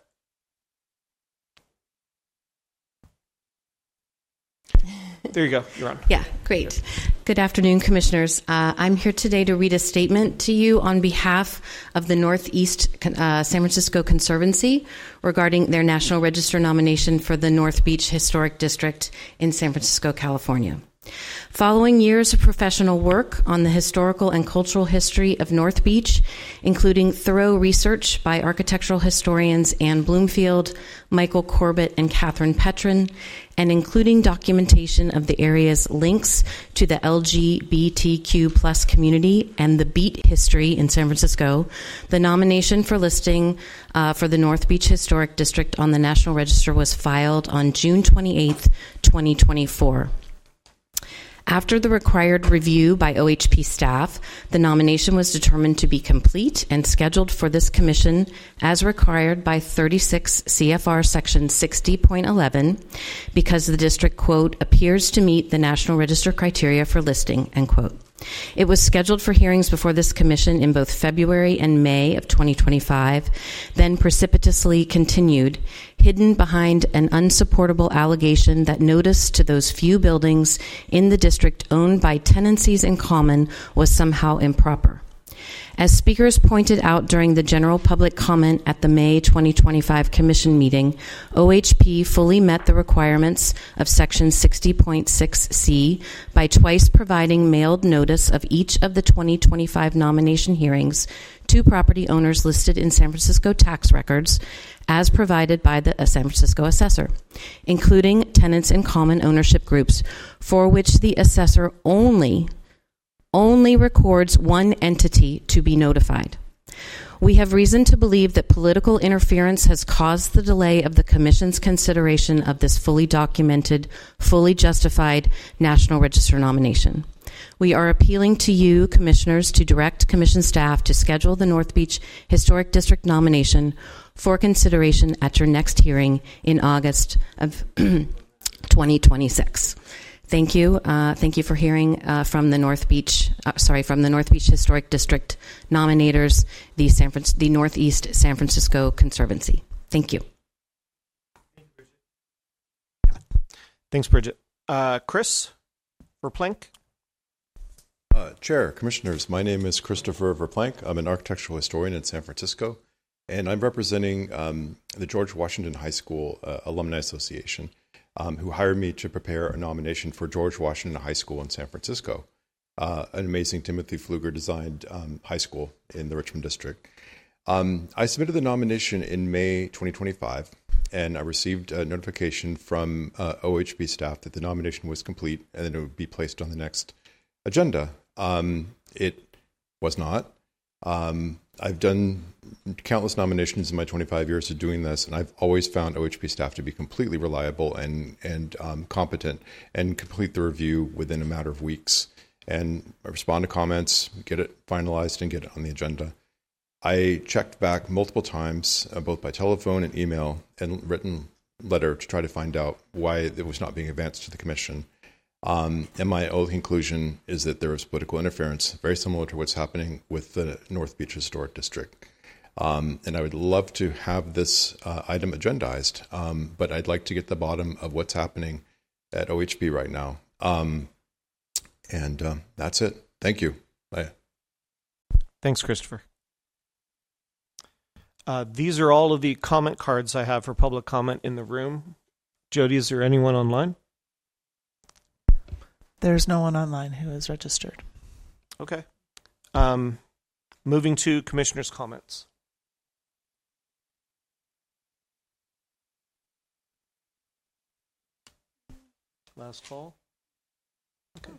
There you go. You're on. Yeah, great. Good afternoon, Commissioners. I'm here today to read a statement to you on behalf of the Northeast San Francisco Conservancy regarding their National Register nomination for the North Beach Historic District in San Francisco, California. Following years of professional work on the historical and cultural history of North Beach, including thorough research by architectural historians Anne Bloomfield, Michael Corbett, and Catherine Petrin, and including documentation of the area's links to the LGBTQ plus community and the beat history in San Francisco, the nomination for listing for the North Beach Historic District on the National Register was filed on June 28, 2024. After the required review by OHP staff, the nomination was determined to be complete and scheduled for this commission as required by 36 CFR section 60.11 because the district, quote, appears to meet the National Register criteria for listing, end quote. It was scheduled for hearings before this commission in both February and May of 2025, then precipitously continued, hidden behind an unsupportable allegation that notice to those few buildings in the district owned by tenancies in common was somehow improper. As speakers pointed out during the general public comment at the May 2025 Commission meeting, OHP fully met the requirements of Section 60.6C by twice providing mailed notice of each of the 2025 nomination hearings to property owners listed in San Francisco tax records as provided by the San Francisco assessor, including tenants in common ownership groups for which the assessor only records one entity to be notified. We have reason to believe that political interference has caused the delay of the Commission's consideration of this fully documented, fully justified National Register nomination. We are appealing to you, Commissioners, to direct Commission staff to schedule the North Beach Historic District nomination for consideration at your next hearing in August of 2026. Thank you. Thank you for hearing from the North Beach Historic District nominators, the Northeast San Francisco Conservancy. Thank you. Thanks, Bridget. Chris Verplank. Chair, Commissioners, my name is Christopher Verplank. I'm an architectural historian in San Francisco, and I'm representing the George Washington High School Alumni Association, who hired me to prepare a nomination for George Washington High School in San Francisco, an amazing Timothy Pfluger designed high school in the Richmond District. I submitted the nomination in May 2025, and I received a notification from OHB staff that the nomination was complete and that it would be placed on the next agenda. It was not. I've done countless nominations in my 25 years of doing this, and I've always found OHB staff to be completely reliable and competent and complete the review within a matter of weeks and respond to comments, get it finalized, and get it on the agenda. I checked back multiple times, both by telephone and email and written letter to try to find out why it was not being advanced to the commission. And my only conclusion is that there was political interference, very similar to what's happening with the North Beach Historic District. And I would love to have this item agendized, but I'd like to get to the bottom of what's happening at OHB right now. And that's it. Thank you. Bye. Thanks, Christopher. These are all of the comment cards I have for public comment in the room. Jody, is there anyone online? There's no one online who is registered. Okay. Moving to commissioners' comments. Last call. Okay.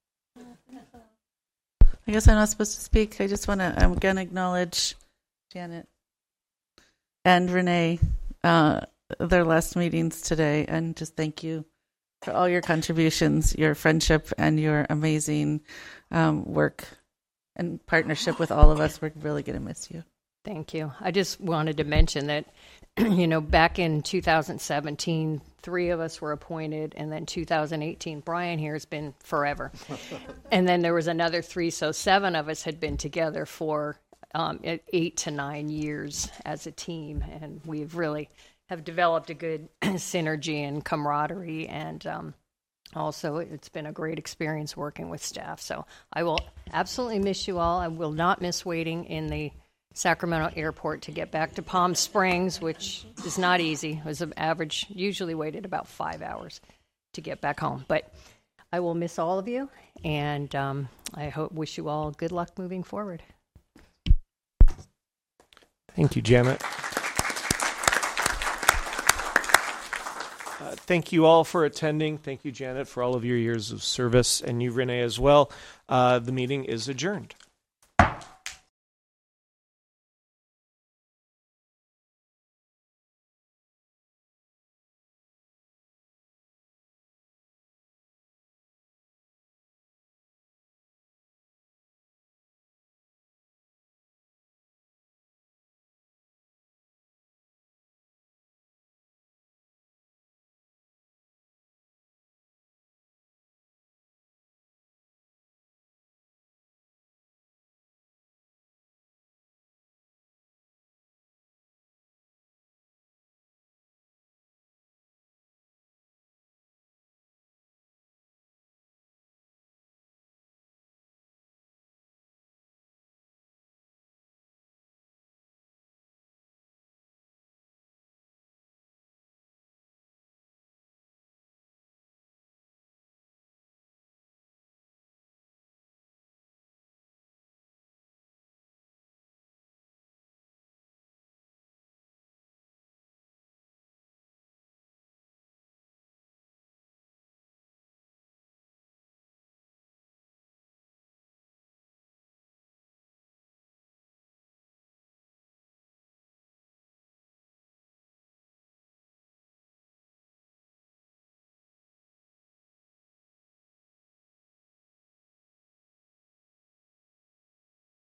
I guess I'm not supposed to speak. I'm going to acknowledge Janet and Renee, their last meetings today, and just thank you for all your contributions, your friendship, and your amazing work and partnership with all of us. We're really going to miss you. Thank you. I just wanted to mention that, back in 2017, 3 of us were appointed, and then 2018, Brian here has been forever. And then there was another 3, so 7 of us had been together for 8 to 9 years as a team, and we've really have developed a good synergy and camaraderie, and also it's been a great experience working with staff. So I will absolutely miss you all. I will not miss waiting in the Sacramento airport to get back to Palm Springs, which is not easy. It was an average, usually waited about 5 hours to get back home. But I will miss all of you, and I wish you all good luck moving forward. Thank you, Janet. Thank you all for attending. Thank you, Janet, for all of your years of service, and you, Renee, as well. The meeting is adjourned.